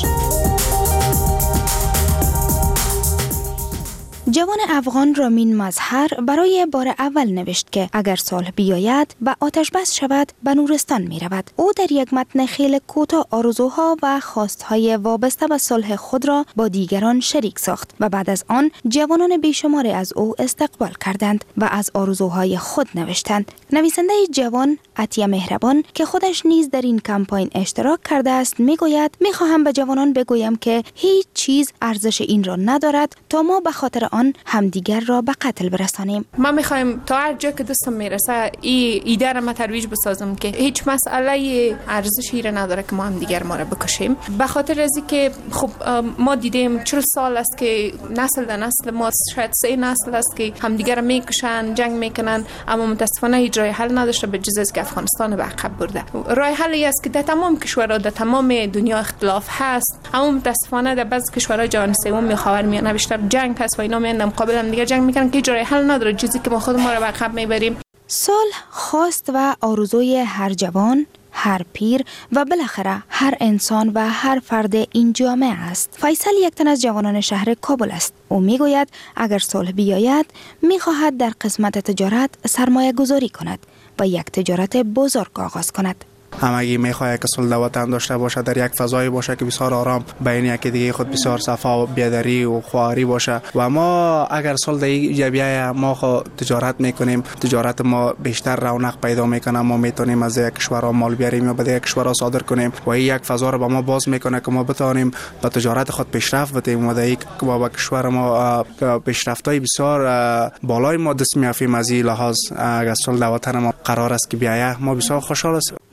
جوان افغان رامین مظهر برای بار اول نوشت که اگر صلح بیاید و آتش بس شود به نورستان می رود. او در یک متن خیلی کوتاه آرزوها و خواستهای وابسته به صلح خود را با دیگران شریک ساخت و بعد از آن جوانان بیشماری از او استقبال کردند و از آرزوهای خود نوشتند. نویسنده جوان عطیه مهربان که خودش نیز در این کمپاین اشتراک کرده است میگوید: میخواهم به جوانان بگویم که هیچ چیز ارزش این را ندارد تا ما به خاطر آن همدیگر را به قتل برسانیم. ما میخوایم تا هر جا که دستم میرسه ایده را ما ترویج بسازم که هیچ مسئله ارزشی را نداره که ما همدیگر ما را بکشیم. به خاطر از اینکه خب ما دیدیم 40 سال است که نسل در نسل ما شاید 3 نسل است که همدیگر را میکشن، جنگ میکنن، اما متاسفانه هیچ راه حل نداشته به جز از که افغانستان به عقب برده. راه حلی است که در تمام کشورها در تمام دنیا اختلاف هست، اما متاسفانه در بعضی کشورهای جهان سوم یا خاورمیانه بیشتر جنگ هست و اینا میان مقابل هم دیگه جنگ میکنن که جای حل نداره، چیزی که ما خود ما رو به عقب میبریم. صلح خواست و آرزوی هر جوان، هر پیر و بالاخره هر انسان و هر فرد این جامعه است. فیصل یک تن از جوانان شهر کابل است. او میگوید اگر صلح بیاید میخواهد در قسمت تجارت سرمایه گذاری کند و یک تجارت بزرگ آغاز کند. همگی میخواد که صلح وطن داشته باشه، در یک فضایی باشه که بسیار آرام، بین یکی دیگه خود بسیار صفا و بیادری و خواهری باشه. و ما اگر صلح در بیایه ما خود تجارت میکنیم، تجارت ما بیشتر رونق پیدا میکنه، ما میتونیم از یک کشورها مال بیاریم یا به یک کشورها صادر کنیم و این یک فضا رو به ما باز میکنه که ما بتونیم با تجارت خود پیشرفت بدیم و در یک با کشور ما پیشرفتای بسیار بالای ما دست میافیم. از این لحاظ اگر صلح وطن ما قرار است که بیایه ما بسیار خوشحال هستیم.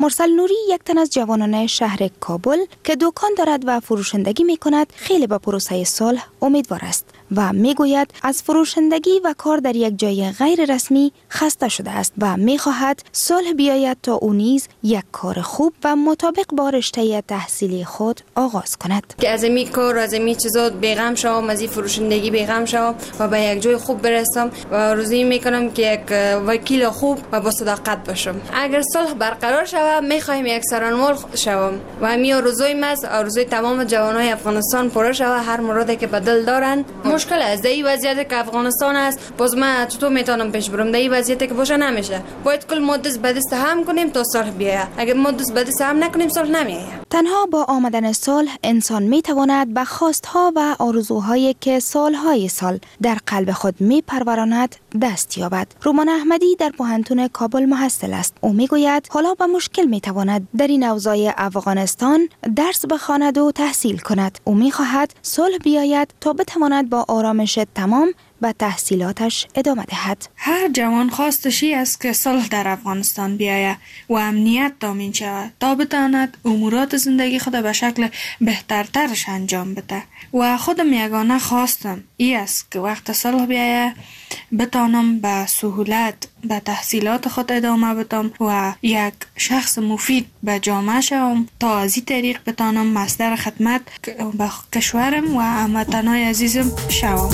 مرسل نوری یک تن از جوانان شهر کابل که دکان دارد و فروشندگی می کند خیلی به پروسه صلح امیدوار است و می گوید از فروشندگی و کار در یک جای غیر رسمی خسته شده است و می خواهد صلح بیاید تا او نیز یک کار خوب و مطابق با رشته تحصیلی خود آغاز کند. که از این کار از این چیزا بیغم شوم، از این فروشندگی بیغم شوم و به یک جای خوب برسم و آرزویی میکنم که یک وکیل خوب و با صداقت باشم. اگر صلح برقرار شود میخوایم یک سرانمال شوم و همین آرزویم است، آرزوی تمام جوانای افغانستان پوره شود. هر مرادی که به دل دارن مشکل است. در این وضعیت که افغانستان است باز من چطور میتونم پیش برم؟ در این وضعیتی که باشه نمیشه. باید کل ما دست به دست هم کنیم تا صلح بیاید. اگر ما دست به دست هم نکنیم صلح نمیاید. تنها با آمدن صلح انسان میتواند به خواستها و آرزوهایی که سالهای سال در قلب خود میپروراند دست یابد. رومان احمدی در پوهنتون کابل محصل است. او میگوید حالا به مشکل میتواند در این اوضاع افغانستان درس بخواند و تحصیل کند. او میخواهد صلح بیاید تا بتواند با آرامش تمام به تحصیلاتش ادامه دهد. هر جوان خواستشی است که صلح در افغانستان بیاید و امنیت تامین شود تا بتواند امورات زندگی خود به شکل بهترترش انجام بده. و خودم یگانه خواستم ای است که وقت صلح بیاید بتانم به سهولت به تحصیلات خود ادامه بدم و یک شخص مفید به جامعه شوم تا از این طریق بتانم مصدر خدمت به کشورم و هموطنان عزیزم شوم.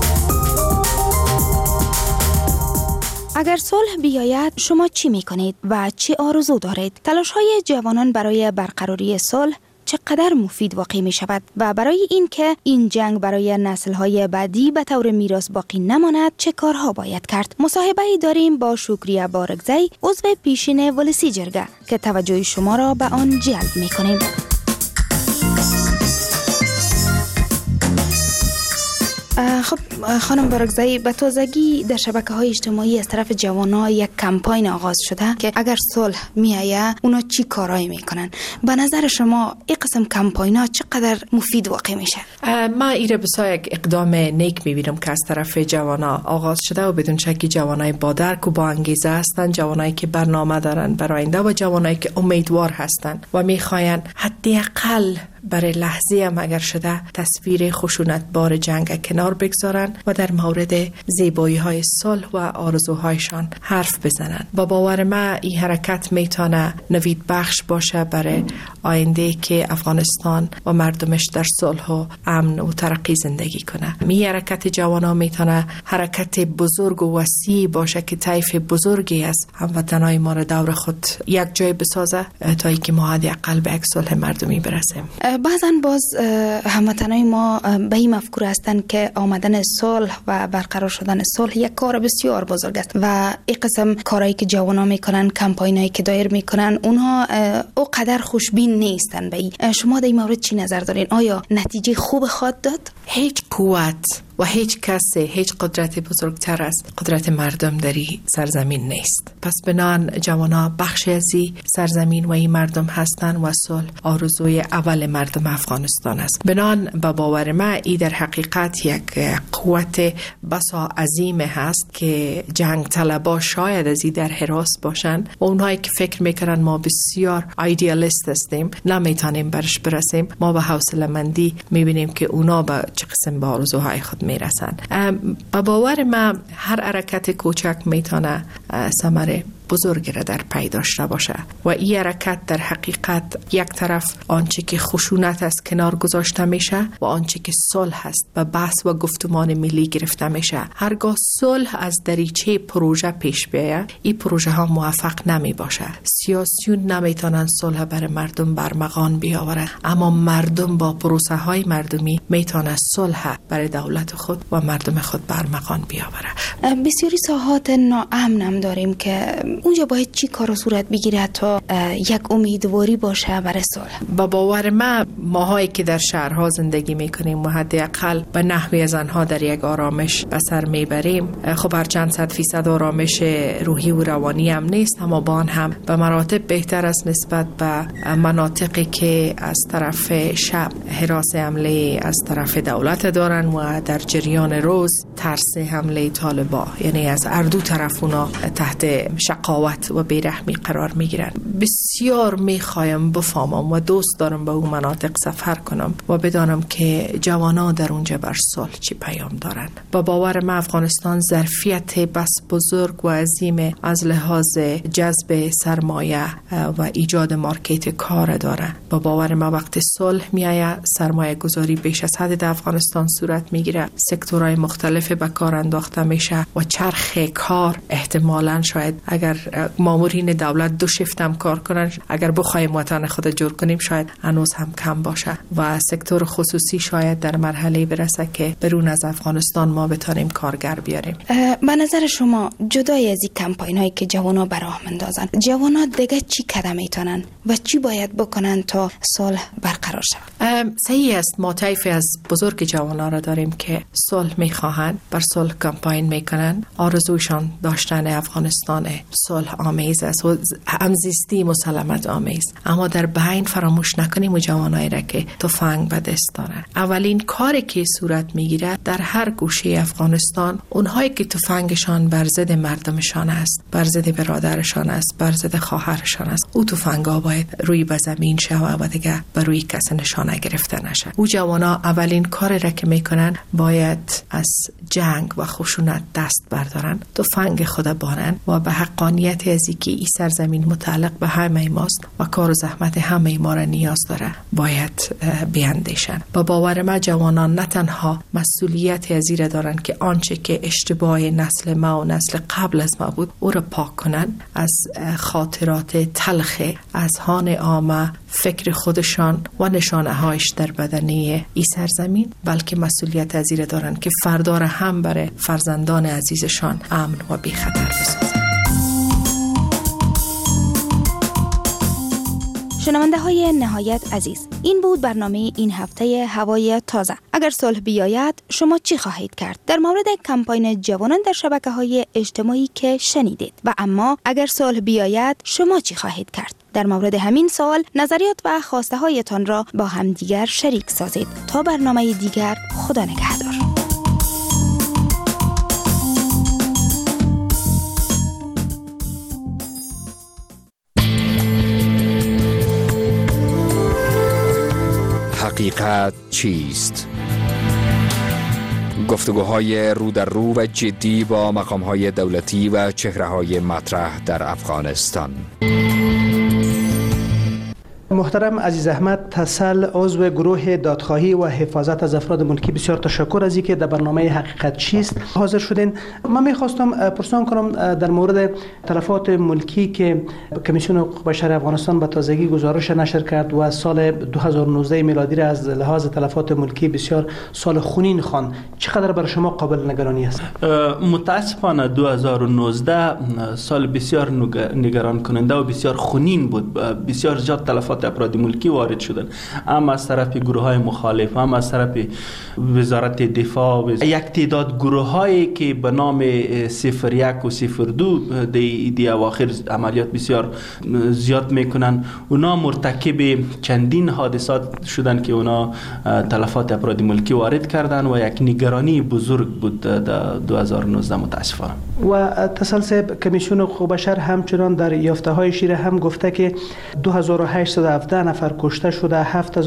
اگر صلح بیاید شما چی میکنید و چی آرزو دارید؟ تلاش‌های جوانان برای برقراری صلح چقدر مفید واقع می شود و برای این که این جنگ برای نسل‌های بعدی به طور میراث باقی نماند چه کارها باید کرد؟ مصاحبه‌ای داریم با شکریه بارگزی، عضو پیشین ولسی جرگه که توجه شما را به آن جلب می‌کنیم. خب خانم بارگزی، به تازگی در شبکه‌های اجتماعی از طرف جوانان یک کمپاین آغاز شده که اگر صلح میآید اونا چی کارایی میکنن؟ به نظر شما این قسم کمپاین‌ها چقدر مفید واقع میشه؟ من ایره بسیار یک اقدام نیک میبینم که از طرف جوانان آغاز شده و بدون شکی جوانای با درک و با انگیزه هستند، جوانایی که برنامه دارن برای آینده و جوانایی که امیدوار هستند و میخواین حداقل برای لحظه هم اگر شده تصویر خشونت بار جنگ کنار بگذارن و در مورد زیبایی های صلح و آرزوهایشان حرف بزنن. با باور من این حرکت میتونه نوید بخش باشه برای آینده که افغانستان و مردمش در صلح و امن و ترقی زندگی کنه. این حرکت جوانان میتونه حرکت بزرگ و وسیع باشه که طیف بزرگی از هموطنای ما را دور خود یک جای بسازه تا اینکه ما حداقل به یک صلح مردمی برسیم. بعضا باز هموطنای ما به این مفکوره هستند که آمدن صلح و برقرار شدن صلح یک کار بسیار بزرگ است و این قسم کارهایی که جوانان میکنن، کمپاینایی که دایر میکنن، اونها او قدر خوشبین نیستن. به این شما در این مورد چی نظر دارین؟ آیا نتیجه خوب خواهد داد؟ هیچ قوت و هیچ کسی، هیچ قدرت بزرگتر از قدرت مردم در این سرزمین نیست. پس بنان جوانا بخشی از این سرزمین و این مردم هستند و صلح آرزوی اول مردم افغانستان است. بنان با باور من این در حقیقت یک قوت بسا عظیم هست که جنگ طلبا شاید از این در حراس باشن و اونهایی که فکر میکنن ما بسیار ایدئالیست هستیم نمیتونیم برش برسیم، ما به حوصله مندی میبینیم که اونا به چه قسم به آرزوهای خود میرسن. با باور من هر حرکت کوچک میتونه ثمره بزرگی را در پی داشته باشه و این حرکت در حقیقت یک طرف آنچه که خشونت است کنار گذاشته میشه و آنچه که صلح است و بحث و گفتمان ملی گرفته میشه. هرگاه صلح از دریچه پروژه پیش بیاید این پروژه ها موفق نمی باشه. سیاسیون نمیتونن صلح برای مردم برمغان بیاورن، اما مردم با پروسه های مردمی میتونه صلح برای دولت خود و مردم خود برمغان بیاوره. بسیاری ساحات ناامن هم داریم که اونجا باید چی کار صورت بگیره تا یک امیدواری باشه برای صلح؟ با باور من ماهایی که در شهرها زندگی میکنیم و حداقل به نحوی از آنها در یک آرامش به سر میبریم، خب هر چند 100% آرامش روحی و روانی هم نیست، اما با آن هم به مراتب بهتر است نسبت به مناطقی که از طرف شب حراس حمله از طرف دولت دارن و در جریان روز ترس حمله طالبا، یعنی از هر دو طرف اونا تحت شق شقاوت و بیرحمی قرار میگیرن. بسیار میخوایم بفهمم و دوست دارم به اون مناطق سفر کنم و بدانم که جوانان در اونجا بر صلح چی پیام دارن. با باور من افغانستان ظرفیت بس بزرگ و عظیم از لحاظ جذب سرمایه و ایجاد مارکت کار داره. با باور من وقت صلح میایه سرمایه گذاری بیش از حد در افغانستان صورت میگیره، سکتورهای مختلف به کار انداخته میشه و چرخ کار احتمالاً شاید اگر مامورین دولت دو شیفت هم کار کنن، اگر بخوایم وطن خود جور کنیم شاید هنوز هم کم باشه و سکتور خصوصی شاید در مرحله برسه که برون از افغانستان ما بتونیم کارگر بیاریم. به نظر شما جدای از این کمپاین هایی که جوانا به راه مندازن، جوانا دیگه چی قدم میتونن و چی باید بکنن تا صلح برقرار شود؟ صحیح است، ما طیف از بزرگ جوانا را داریم که صلح میخواهند، بر صلح کمپاین میکنن، آرزوشان داشتن افغانستان صلح آمیز است و همزیستی مسالمت آمیز. اما در بین فراموش نکنیم و جوانایی را که تفنگ به دست دارن. اولین کاری که صورت میگیره در هر گوشه افغانستان، اونهایی که تفنگشان بر ضد مردمشان است، بر ضد برادرشان است، بر ضد خواهرشان است، او تفنگا باید روی به زمین شود و دیگه بر روی کسی نشانه گرفته نشه. او جوانا اولین کاری را که میکنن باید از جنگ و خشونت دست بردارن، تفنگ خود بانن و به حقانیت از اینکه این سرزمین متعلق به همه ماست و کار و زحمت همه ما را نیاز داره باید بیاندیشن. با باور ما جوانان نه تنها مسئولیت از این دارن که آنچه که اشتباه نسل ما و نسل قبل از ما بود او را پاک کنن از خاطرات تلخ اذهان عامه، فکر خودشان و نشانه هایش در بدنه ای سرزمین، بلکه مسئولیت از این دارن که فردا را هم برای فرزندان عزیزشان امن و بی خطر بسازن. شنونده های نهایت عزیز، این بود برنامه این هفته هوای تازه. اگر صلح بیاید شما چی خواهید کرد؟ در مورد کمپاین جوانان در شبکه‌های اجتماعی که شنیدید. و اما اگر صلح بیاید شما چی خواهید کرد؟ در مورد همین سوال نظریات و خواسته هایتان را با همدیگر شریک سازید. تا برنامه دیگر، خدا نگهدار. حقیقت چیست؟ گفتگوهای رو در رو و جدی با مقام‌های دولتی و چهره‌های مطرح در افغانستان. محترم عزیز احمد تسل، عضو گروه دادخواهی و حفاظت از افراد ملکی، بسیار تشکر از اینکه در برنامه حقیقت چیست حاضر شدین. من میخواستم پرسان کنم در مورد تلفات ملکی که کمیسیون حقوق بشر افغانستان به تازگی گزارش نشر کرد و سال 2019 میلادی را از لحاظ تلفات ملکی بسیار سال خونین خواند. چقدر برای شما قابل نگرانی است؟ متاسفانه 2019 سال بسیار نگران کننده و بسیار خونین بود. بسیار زیاد تلفات افراد ملکی وارد شدن، هم از طرف گروه های مخالف، هم از طرف وزارت دفاع، یک تعداد گروه هایی که به نام 01 و 02 دی اواخر عملیات بسیار زیاد میکنن، اونا مرتکب چندین حادثات شدن که اونا تلفات افراد ملکی وارد کردن و یک نگرانی بزرگ بود در 2019 متاسفانه. و تسلسل کمیسیون حقوق بشر همچنان در یافته های شیره هم گفته که 2817 نفر کشته شده،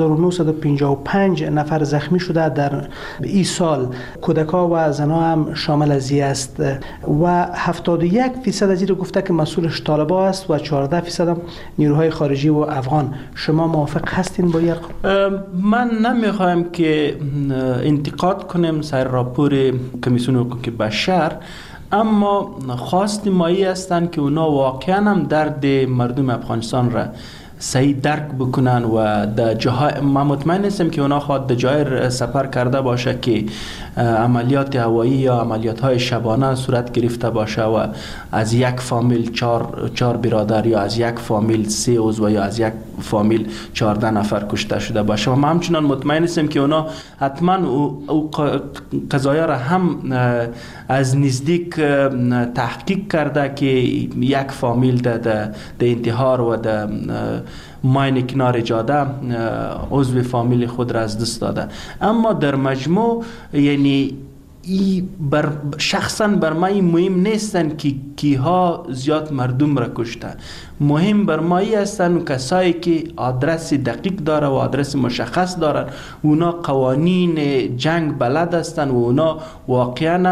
7955 نفر زخمی شده در این سال. کودکا و زنها هم شامل از این است و 71% از این رو گفته که مسئولش طالبا است و 14% هم نیروهای خارجی و افغان. شما موافق هستین با این ارقام؟ من نمیخوایم که انتقاد کنیم سر راپور کمیسیون حقوق بشر، اما خواست مایی هستند که اونا واقعا هم درد مردم افغانستان را صحیح درک بکنن و در جاهای، من مطمئن نیستم که اونا خواهد در جای سفر کرده باشه که عملیات هوایی یا عملیات های شبانه صورت گرفته باشه و از یک فامیل 4 برادر یا از یک فامیل 3 عضو یا از یک فامیل 14 نفر کشته شده باشه. و من همچنان مطمئن نیستم که اونا حتما او قضایا را هم از نزدیک تحقیق کرده که یک فامیل در انتحار و در ماین کنار جاده عضو فامیل خود را از دست داده. اما در مجموع یعنی شخصا بر ما مهم نیستن که کیها زیاد مردم را کشته. مهم بر ما هستن کسایی که آدرس دقیق داره و آدرس مشخص دارن، اونا قوانین جنگ بلد هستن و اونا واقعا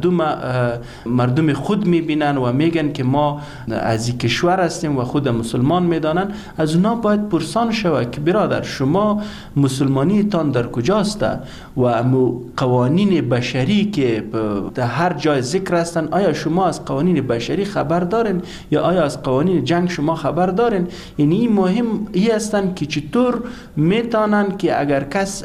مردم خود میبینن و میگن که ما از این کشور هستیم و خود مسلمان میدانن. از اونا باید پرسان شود که برادر شما مسلمانیتان در کجاست و قوانین بشری که در هر جای ذکر هستن، آیا شما از قوانین بشری خبر دارین یا آیا از قوانین جنگ شما خبر دارین؟ یعنی مهم ای هستن که چطور میتونن که اگر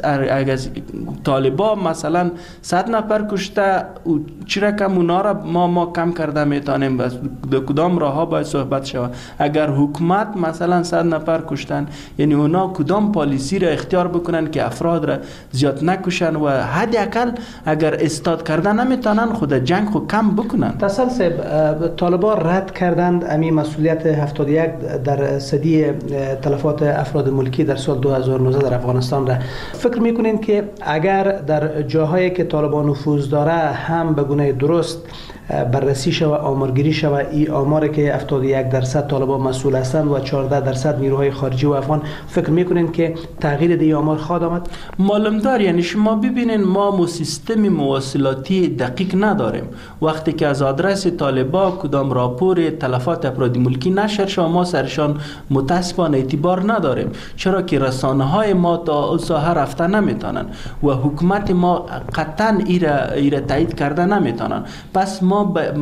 طالبا مثلا 100 نفر کشته چرا کم اونا را ما کم کرده میتونیم، در کدام راه ها باید صحبت شود. اگر حکومت مثلا 100 نفر کشتن، یعنی اونا کدام پالیسی را اختیار بکنن که افراد را زیاد نکشن و حداقل اگر استاد کردن نمیتونن خود جنگ خود کم بکنن. تصل صاحب، طالبا رد کردند امی مسئولیت 71 در صدی تلفات افراد ملکی در سال 2019 در افغانستان را. فکر میکنین که اگر در جاهایی که طالبان نفوذ داره هم به گونه درست بررسی شود، آمارگیری شود، این آماری که 71% طالبان مسئول هستند و 14% نیروهای خارجی و افغان، فکر میکنین که تغییر دی آمار خواهد آمد؟ معلوم دار، یعنی شما ببینین ما سیستم مواصلاتی دقیق نداریم. وقتی که از آدرس طالبان کدام راپور تلفات افراد ملکی نشر شد، ما سرشان متاسفانه اعتبار نداریم، چرا که رسانه های ما تا اون ساحه رفته نمیتونن و حکومت ما قطعا ایره تایید کرده نمیتونن. پس ما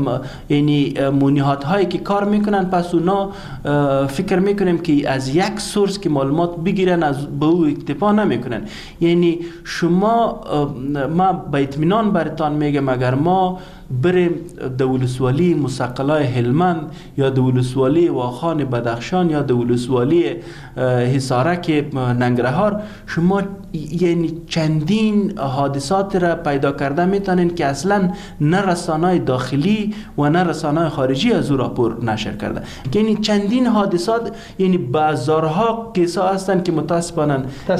یعنی مونیحات هایی که کار میکنن، پس اونا فکر میکنیم که از یک سورس که معلومات بگیرن از به او اکتفا نمیکنن. یعنی شما ما با اطمینان برتان میگم اگر ما بریم دولسوالی مسقلای هلمند یا دولسوالی واخان بدخشان یا دولسوالی حصارک ننگرهار، شما یعنی چندین حادثات را پیدا کرده میتونین که اصلا نه رسانه‌های داخلی و نه رسانه‌های خارجی از او راپور نشر کرده. یعنی چندین حادثات، یعنی بازارها کیسا هستن که متاسفانه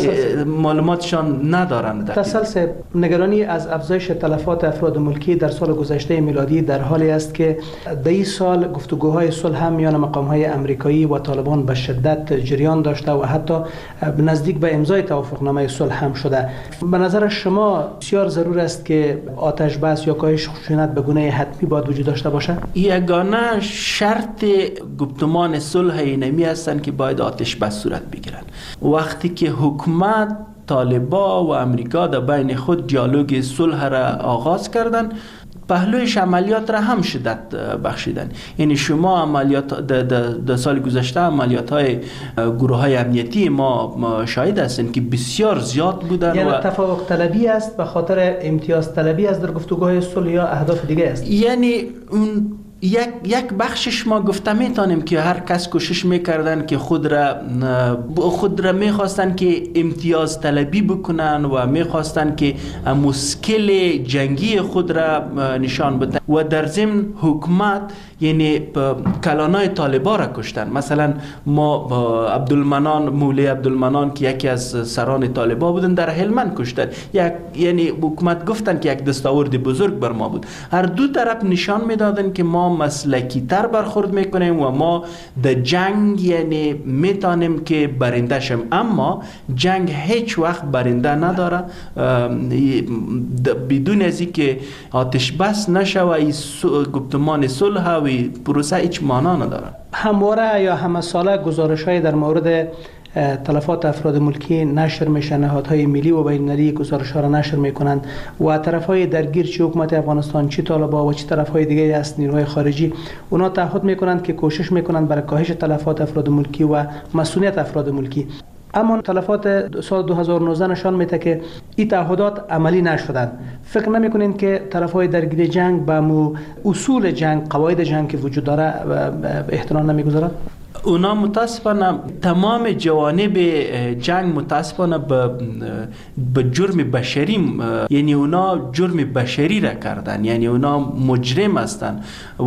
معلوماتشان ندارند. تسلسل نگرانی از افزایش تلفات افراد ملکی در سال گذشته میلادی در حالی است که در این سال گفتگوهای صلح هم میان مقام‌های امریکایی و طالبان به شدت جریان داشته و حتی نزدیک به امضای توافقنامه صلح هم شده. به نظر شما بسیار ضرور است که آتش بس یا کاهش خشونت به گونه حتمی باید وجود داشته باشه؟ یگانه شرط گفتمان صلح اینمی هستند که باید آتش بس صورت بگیرند. وقتی که حکومت، طالبان و امریکا در بین خود دیالوگ صلح را آغاز کردند، پهلویش عملیات را هم شدت بخشیدن. یعنی شما عملیات در سال گذشته عملیات های گروه های امنیتی ما شاهد هستیم که بسیار زیاد بودن. یعنی تفوق طلبی است به خاطر امتیاز طلبی است در گفتگوهای صلح یا اهداف دیگه است؟ یعنی اون یک بخشش ما گفته میتونیم که هر کس کوشش میکردن که خود را میخواستن که امتیاز طلبی بکنن و میخواستن که مشکل جنگی خود را نشان بدن و در ضمن حکومت یعنی کلانای طالبان را کشتن. مثلا ما مولی عبدالمنان که یکی از سران طالبان بودن در هلمند کشتن. یعنی حکومت گفتن که یک دستاورد بزرگ بر ما بود. هر دو طرف نشان میدادن که ما مسلکی تر برخورد میکنیم و ما در جنگ یعنی میتونیم که برنده شیم، اما جنگ هیچ وقت برنده نداره بدون از اینکه آتش بس نشوه. گفتمان صلح و پروسه هیچ معنا نداره. همواره یا همه ساله گزارش های در مورد تلفات افراد ملکی نشر میشن، نهادهای ملی و بین‌المللی گزارش ها را نشر میکنند و طرفهای درگیر چه حکومت افغانستان، چه طالبان و چه طرفهای دیگه است نیروهای خارجی، اونا تعهد میکنند که کوشش میکنند برای کاهش تلفات افراد ملکی و مسئولیت افراد ملکی. اما تلفات سال 2019 نشان میده که این تعهدات عملی نشدن. فکر نمیکنین که طرفهای درگیر جنگ به اصول جنگ، قواعد جنگ که وجود داره احترام نمیگذارند؟ اونا متاسفانه تمام جوانب جنگ متاسفانه به جرم بشری، یعنی اونا جرم بشری را کردن، یعنی اونا مجرم هستند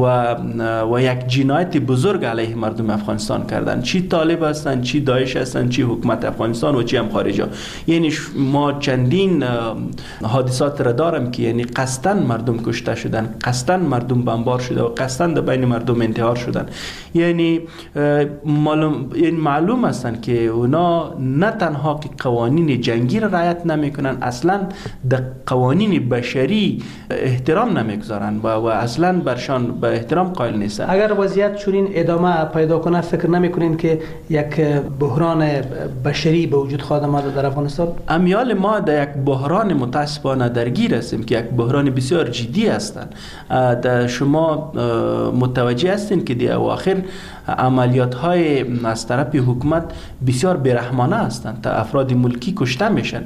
و یک جنایت بزرگ علیه مردم افغانستان کردن. چی طالب هستند، چی داعش هستند، چی حکومت افغانستان و چی هم خارجی. یعنی ما چندین حادثات را دارم که یعنی قصداً مردم کشته شدن، قصداً مردم بمبار شده و قصداً در بین مردم انتحار شدن. یعنی معلوم هستند که اونا نه تنها که قوانین جنگی را رعایت نمیکنن، اصلا در قوانین بشری احترام نمیگذارن و اصلا برشان به احترام قائل نیستن. اگر وضعیت چنین ادامه پیدا کنه فکر نمیکنین که یک بحران بشری به وجود خواهد آمد در افغانستان؟ امیال ما در یک بحران متاسفانه درگیر هستیم که یک بحران بسیار جدی هستند. شما متوجه هستین که در اواخر عملیات های از طرف حکومت بسیار بیرحمانه هستند. تا افراد ملکی کشته میشن،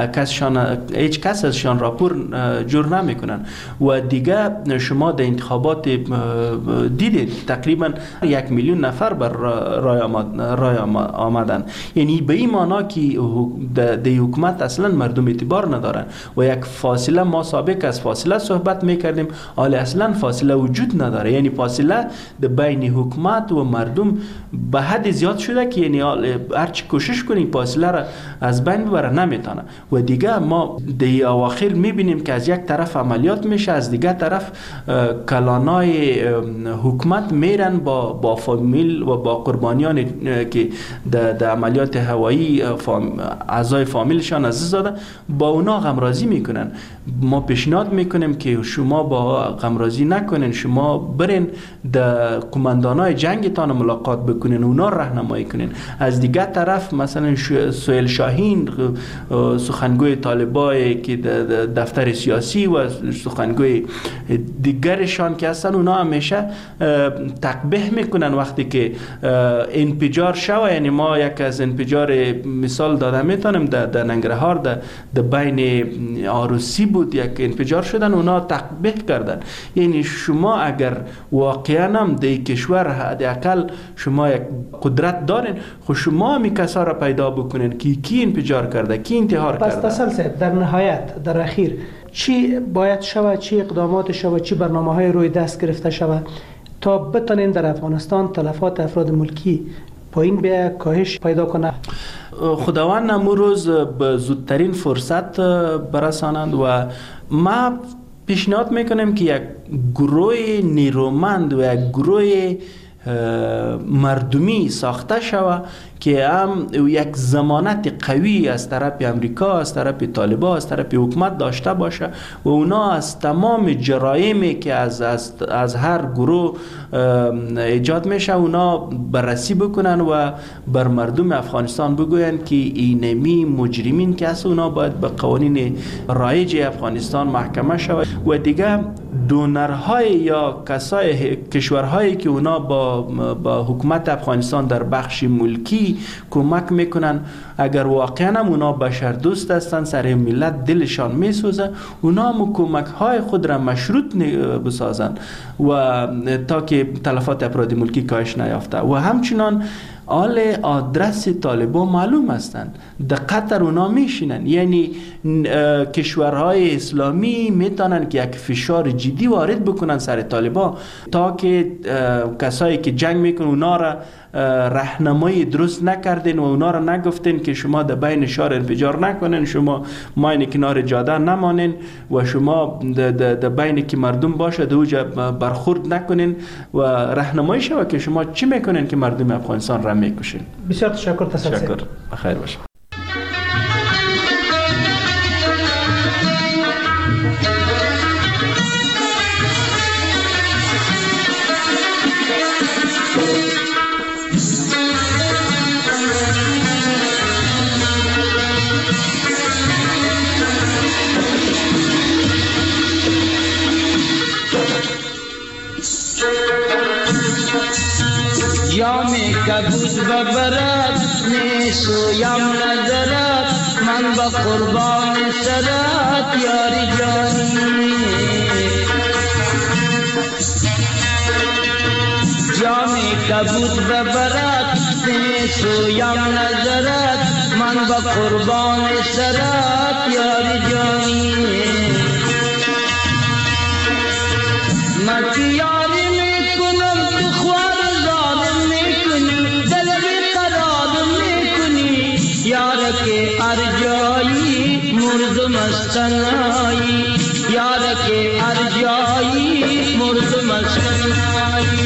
هیچ کس ازشان راپور جور نمیکنن و دیگه شما در انتخابات دیدید تقریبا 1 میلیون نفر بر رای آمدن. یعنی به این معنا که در حکومت اصلا مردم اعتبار ندارن و یک فاصله، ما سابق از فاصله صحبت میکردیم، حالا اصلا فاصله وجود نداره. یعنی فاصله در بین حکومت و مردم به حد زیاد شده که یعنی هرچی کوشش کنیم فاصله را از بین ببره نمیتونه. و دیگه ما در اواخر میبینیم که از یک طرف عملیات میشه، از دیگه طرف کلانای حکومت میرن با فامیل و با قربانیان که در عملیات هوایی اعضای فامیلشان عزیز دادن با اونا غمرازی میکنن. ما پیشنهاد میکنیم که شما با غمرازی نکنین، شما برین در قماندانای جنگتان ملاقات بکنین، اونا راهنمایی کنین. از دیگه طرف مثلا سهیل شاهین سخنگوی طالبای که دفتر سیاسی و سخنگوی دیگرشان که هستن، اونا همیشه تقبیح میکنن وقتی که انفجار شوه. یعنی ما یک از انفجار مثال داده میتونم در ننگرهار در بین عروسی بود یک انفجار شدن، اونا تقبیح کردن. یعنی شما اگر واقعا هم در کشور حداقل شما یک قدرت دارین، خب شما می کسا را پیدا بکنین که کی انفجار کرده، کی انتحار کرده. پس تسل صاحب در نهایت در اخیر چی باید شود، چی اقدامات شود، چی برنامه‌های روی دست گرفته شود تا بتونین در افغانستان تلفات افراد ملکی پایین به کاهش پیدا کنه؟ خداوند امروز روز به زودترین فرصت برسانند و ما پیشنهاد میکنم که یک گروه نیرومند و یک گروه مردمی ساخته شود که هم یک ضمانت قوی از طرف امریکا، از طرف طالبان، از طرف حکومت داشته باشه و اونا از تمام جرایمی که از هر گروه ایجاد میشه اونا بررسی بکنن و بر مردم افغانستان بگوین که اینمی مجرمین که هست اونا باید به قوانین رایج افغانستان محکمه شود و دیگه دونرهای یا کشورهایی که اونا با حکومت افغانستان در بخش ملکی کمک میکنن، اگر واقعا هم اونا بشر دوست هستن، سر ملت دلشان میسوزه، اونا هم کمک های خود را مشروط بسازن و تا که تلفات افراد ملکی کاهش نیافته. و همچنان آل آدرس طالبان معلوم هستند، در قطر اونا میشینن. یعنی کشورهای اسلامی میتونن که یک فشار جدی وارد بکنن سر طالبان تا که کسایی که جنگ میکنن اونا را راهنمایی درست نکردین و اونا را نگفتین که شما در بین شهر انفجار نکنین، شما ماین کنار جاده نمانین و شما در بین که مردم باشه در اوجا برخورد نکنین و راهنمایی شود که شما چی میکنین که مردم افغانستان را میکشین. بسیار تشکر. تشکر. بخیر باشه. یامی کبوت ببرد نیسویم ندارد، من با قربان سرت یاری جانی. یامی کبوت ببرد سویم نظرت من با قربان سرت یاری جانی من که یاری میکنم تو خوار ظالم میکنی دل بیقرار میکنی یار که ارجایی مرد مستنایی یار که ارجایی مرد مستنایی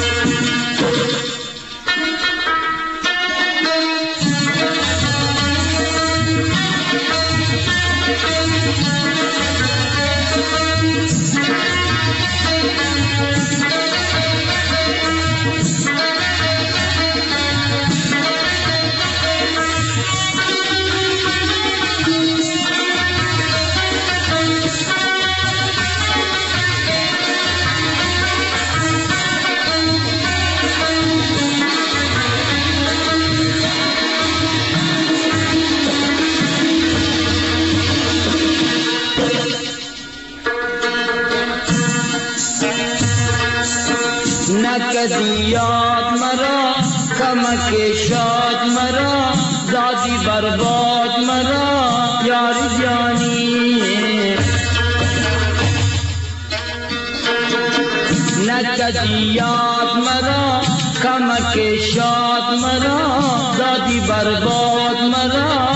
نکدی یاد مرا کمک شاد مرا دادی برباد مرا یاری جانی نکدی یاد مرا کمک شاد مرا دادی برباد مرا